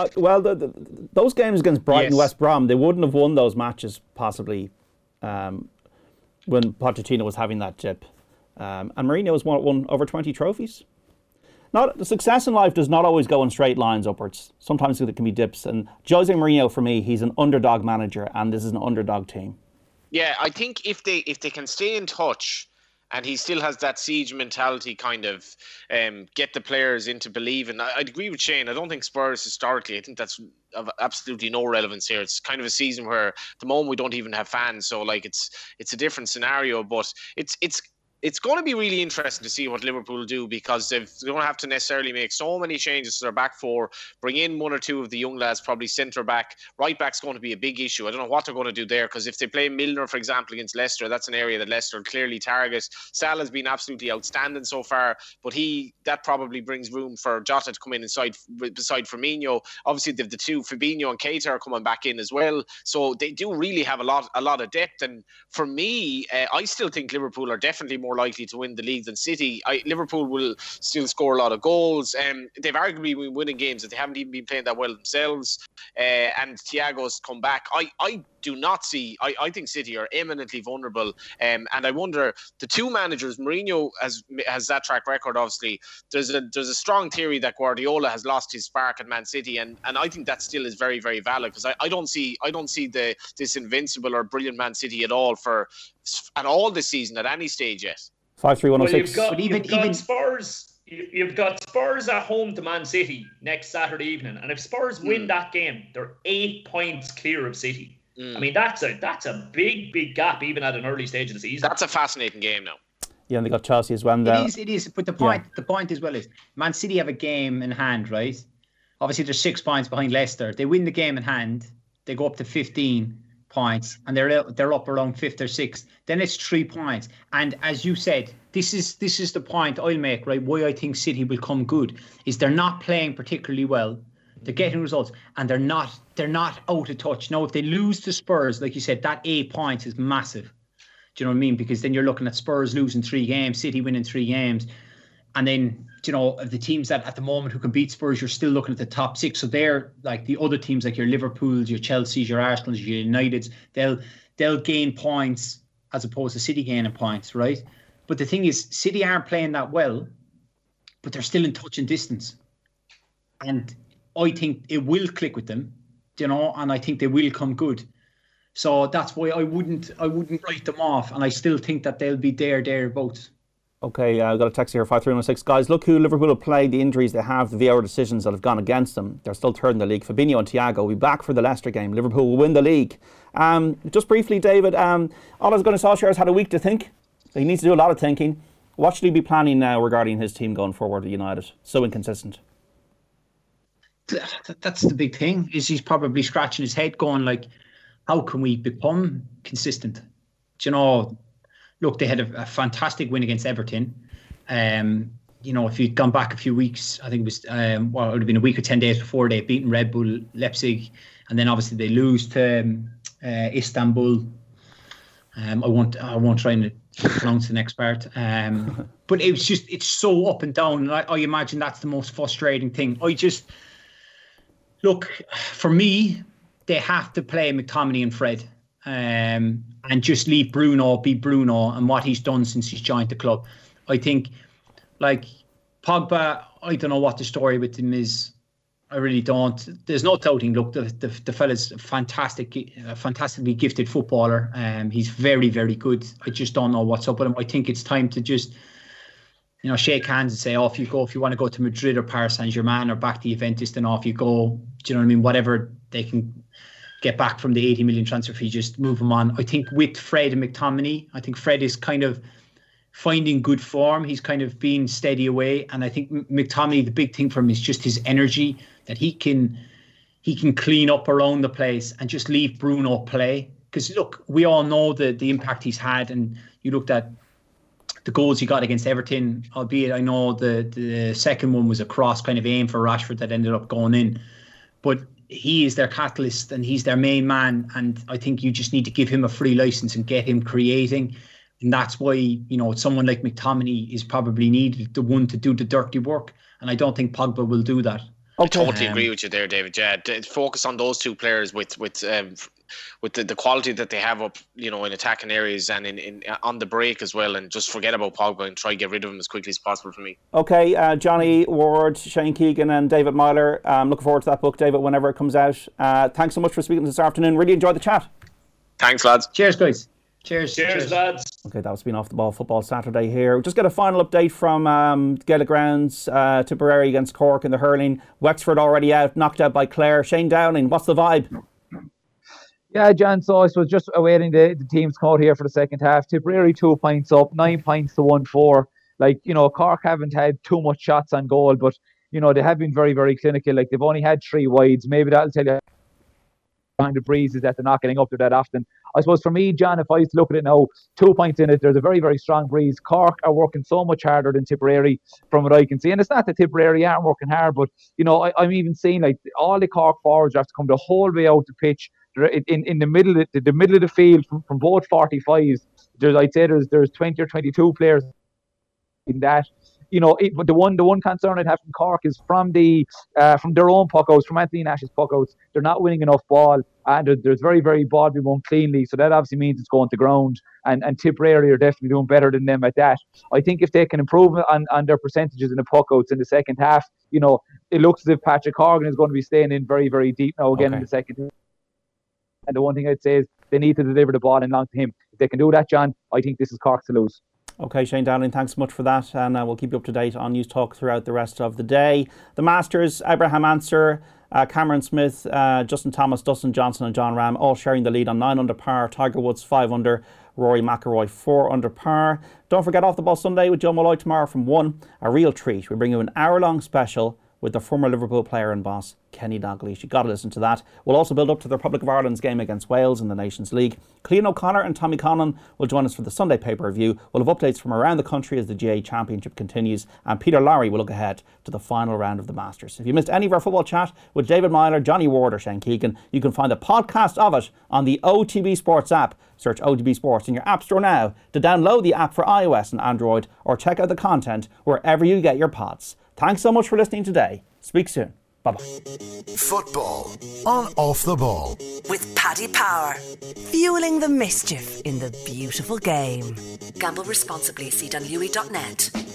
those games against Brighton, West Brom, they wouldn't have won those matches possibly when Pochettino was having that dip. And Mourinho has won over 20 trophies. The success in life does not always go in straight lines upwards. Sometimes it can be dips. And Jose Mourinho, for me, he's an underdog manager, and this is an underdog team. Yeah, I think if they can stay in touch, and he still has that siege mentality, kind of get the players into believing. I'd agree with Shane. I don't think Spurs historically, I think that's of absolutely no relevance here. It's kind of a season where at the moment we don't even have fans, so like it's a different scenario. But it's going to be really interesting to see what Liverpool do, because they don't have to necessarily make so many changes to their back four, bring in one or two of the young lads, probably centre back. Right back's going to be a big issue. I don't know what they're going to do there, because if they play Milner, for example, against Leicester, that's an area that Leicester clearly target. Salah's been absolutely outstanding so far, but that probably brings room for Jota to come in beside Firmino. Obviously, the two, Fabinho and Keita, are coming back in as well. So they do really have a lot of depth. And for me, I still think Liverpool are definitely more likely to win the league than City. Liverpool will still score a lot of goals. They've arguably been winning games that they haven't even been playing that well themselves. And Thiago's come back. I do not see. I think City are eminently vulnerable. And I wonder, the two managers, Mourinho has that track record. Obviously, there's a strong theory that Guardiola has lost his spark at Man City, and I think that still is very, very valid, because I don't see this invincible or brilliant Man City at all this season at any stage yet. 5-3-1-0-6. Even Spurs. You've got Spurs at home to Man City next Saturday evening, and if Spurs win that game, they're 8 points clear of City. I mean, that's a big gap even at an early stage of the season. That's a fascinating game now. Yeah, and they got Chelsea as well. It is. But the point as well is, Man City have a game in hand, right? Obviously, they're 6 points behind Leicester. They win the game in hand, they go up to 15 points, and they're up around 5th or 6th. Then it's 3 points. And as you said, this is the point I'll make, right? Why I think City will come good is they're not playing particularly well. They're getting results, and they're not out of touch. Now, if they lose to Spurs, like you said, that 8 points is massive. Do you know what I mean? Because then you're looking at Spurs losing 3 games, City winning 3 games. And then, you know, of the teams that at the moment who can beat Spurs, you're still looking at the top 6. So they're like the other teams, like your Liverpools, your Chelseas, your Arsenals, your Uniteds. They'll gain points as opposed to City gaining points, right? But the thing is, City aren't playing that well, but they're still in touch and distance. And I think it will click with them, you know, and I think they will come good. So that's why I wouldn't write them off, and I still think that they'll be thereabouts. Okay, I've got a text here, 5-3-1-6. Guys, look who Liverpool have played, the injuries they have, the VAR decisions that have gone against them. They're still third in the league. Fabinho and Thiago will be back for the Leicester game. Liverpool will win the league. Just briefly, David, Ole Gunnar Solskjaer has had a week to think. He needs to do a lot of thinking. What should he be planning now regarding his team going forward at United? So inconsistent. That's the big thing, is he's probably scratching his head going like, how can we become consistent? Do you know, look, they had a fantastic win against Everton. You know, if you'd gone back a few weeks, I think it was, it would have been a week or 10 days before, they had beaten Red Bull Leipzig. And then obviously they lose to Istanbul. I won't try and pronounce the next part. But it was it's so up and down. I imagine that's the most frustrating thing. Look, for me, they have to play McTominay and Fred, and just leave Bruno be Bruno and what he's done since he's joined the club. I think, like, Pogba, I don't know what the story with him is. I really don't. There's no doubting. Look, the fella's a fantastically gifted footballer. He's very, very good. I just don't know what's up with him. I think it's time to just, you know, shake hands and say, off you go. If you want to go to Madrid or Paris Saint-Germain or back to Juventus, then off you go. Do you know what I mean? Whatever they can get back from the 80 million transfer fee, just move them on. I think with Fred and McTominay, I think Fred is kind of finding good form. He's kind of being steady away. And I think McTominay, the big thing for him is just his energy, that he can clean up around the place and just leave Bruno play. Because, look, we all know the impact he's had. And you looked at the goals he got against Everton, albeit I know the second one was a cross kind of aim for Rashford that ended up going in. But he is their catalyst and he's their main man. And I think you just need to give him a free license and get him creating. And that's why, you know, someone like McTominay is probably needed, the one to do the dirty work. And I don't think Pogba will do that. I totally agree with you there, David. Yeah, focus on those two players with with the quality that they have up, in attacking areas and in on the break as well, and just forget about Pogba and try to get rid of him as quickly as possible for me. Okay, Johnny Ward, Shane Keegan and David Myler, I'm looking forward to that book, David, whenever it comes out. Thanks so much for speaking this afternoon. Really enjoyed the chat. Thanks, lads. Cheers, guys. Cheers, lads. Okay, that's been Off the Ball Football Saturday here. We'll just get a final update from Gaelic Grounds, Tipperary against Cork in the hurling. Wexford already out, knocked out by Clare. Shane Downing, what's the vibe? Yeah, John, so I was just awaiting the teams come out here for the second half. Tipperary 2 points up, 9 points to 1-4. Cork haven't had too much shots on goal, but, they have been very, very clinical. They've only had 3 wides. Maybe that'll tell you behind the breeze is that they're not getting up there that often. I suppose for me, John, if I used to look at it now, 2 points in it, there's a very, very strong breeze. Cork are working so much harder than Tipperary from what I can see. And it's not that Tipperary aren't working hard, but, I'm even seeing all the Cork forwards have to come the whole way out the pitch. In the middle of the field from both 45s. I'd say there's 20 or 22 players in that. But the one concern I'd have from Cork is from their own puckouts, from Anthony Nash's puckouts. They're not winning enough ball, and there's very, very ball being won cleanly. So that obviously means it's going to ground. And Tipperary are definitely doing better than them at that. I think if they can improve on their percentages in the puckouts in the second half, it looks as if Patrick Horgan is going to be staying in very, very deep now again in the second half. And the one thing I'd say is they need to deliver the ball in long to him. If they can do that, John, I think this is Cork to lose. Okay, Shane Dowling, thanks so much for that, and we'll keep you up to date on News Talk throughout the rest of the day. The Masters, Abraham Answer, Cameron Smith, Justin Thomas, Dustin Johnson and John Ram all sharing the lead on 9 under par. Tiger Woods 5 under, Rory McIlroy 4 under par. Don't forget Off the Ball Sunday with Joe Molloy tomorrow from 1. A real treat. We bring you an hour-long special with the former Liverpool player and boss, Kenny Dalglish. You've got to listen to that. We'll also build up to the Republic of Ireland's game against Wales in the Nations League. Clean O'Connor and Tommy Conlon will join us for the Sunday pay-per-view. We'll have updates from around the country as the GA Championship continues, and Peter Lowry will look ahead to the final round of the Masters. If you missed any of our football chat with David Myler, Johnny Ward or Shane Keegan, you can find a podcast of it on the OTB Sports app. Search OTB Sports in your app store now to download the app for iOS and Android, or check out the content wherever you get your pods. Thanks so much for listening today. Speak soon. Bye-bye. Football on Off the Ball. With Paddy Power. Fueling the mischief in the beautiful game. Gamble responsibly. See CWE.net.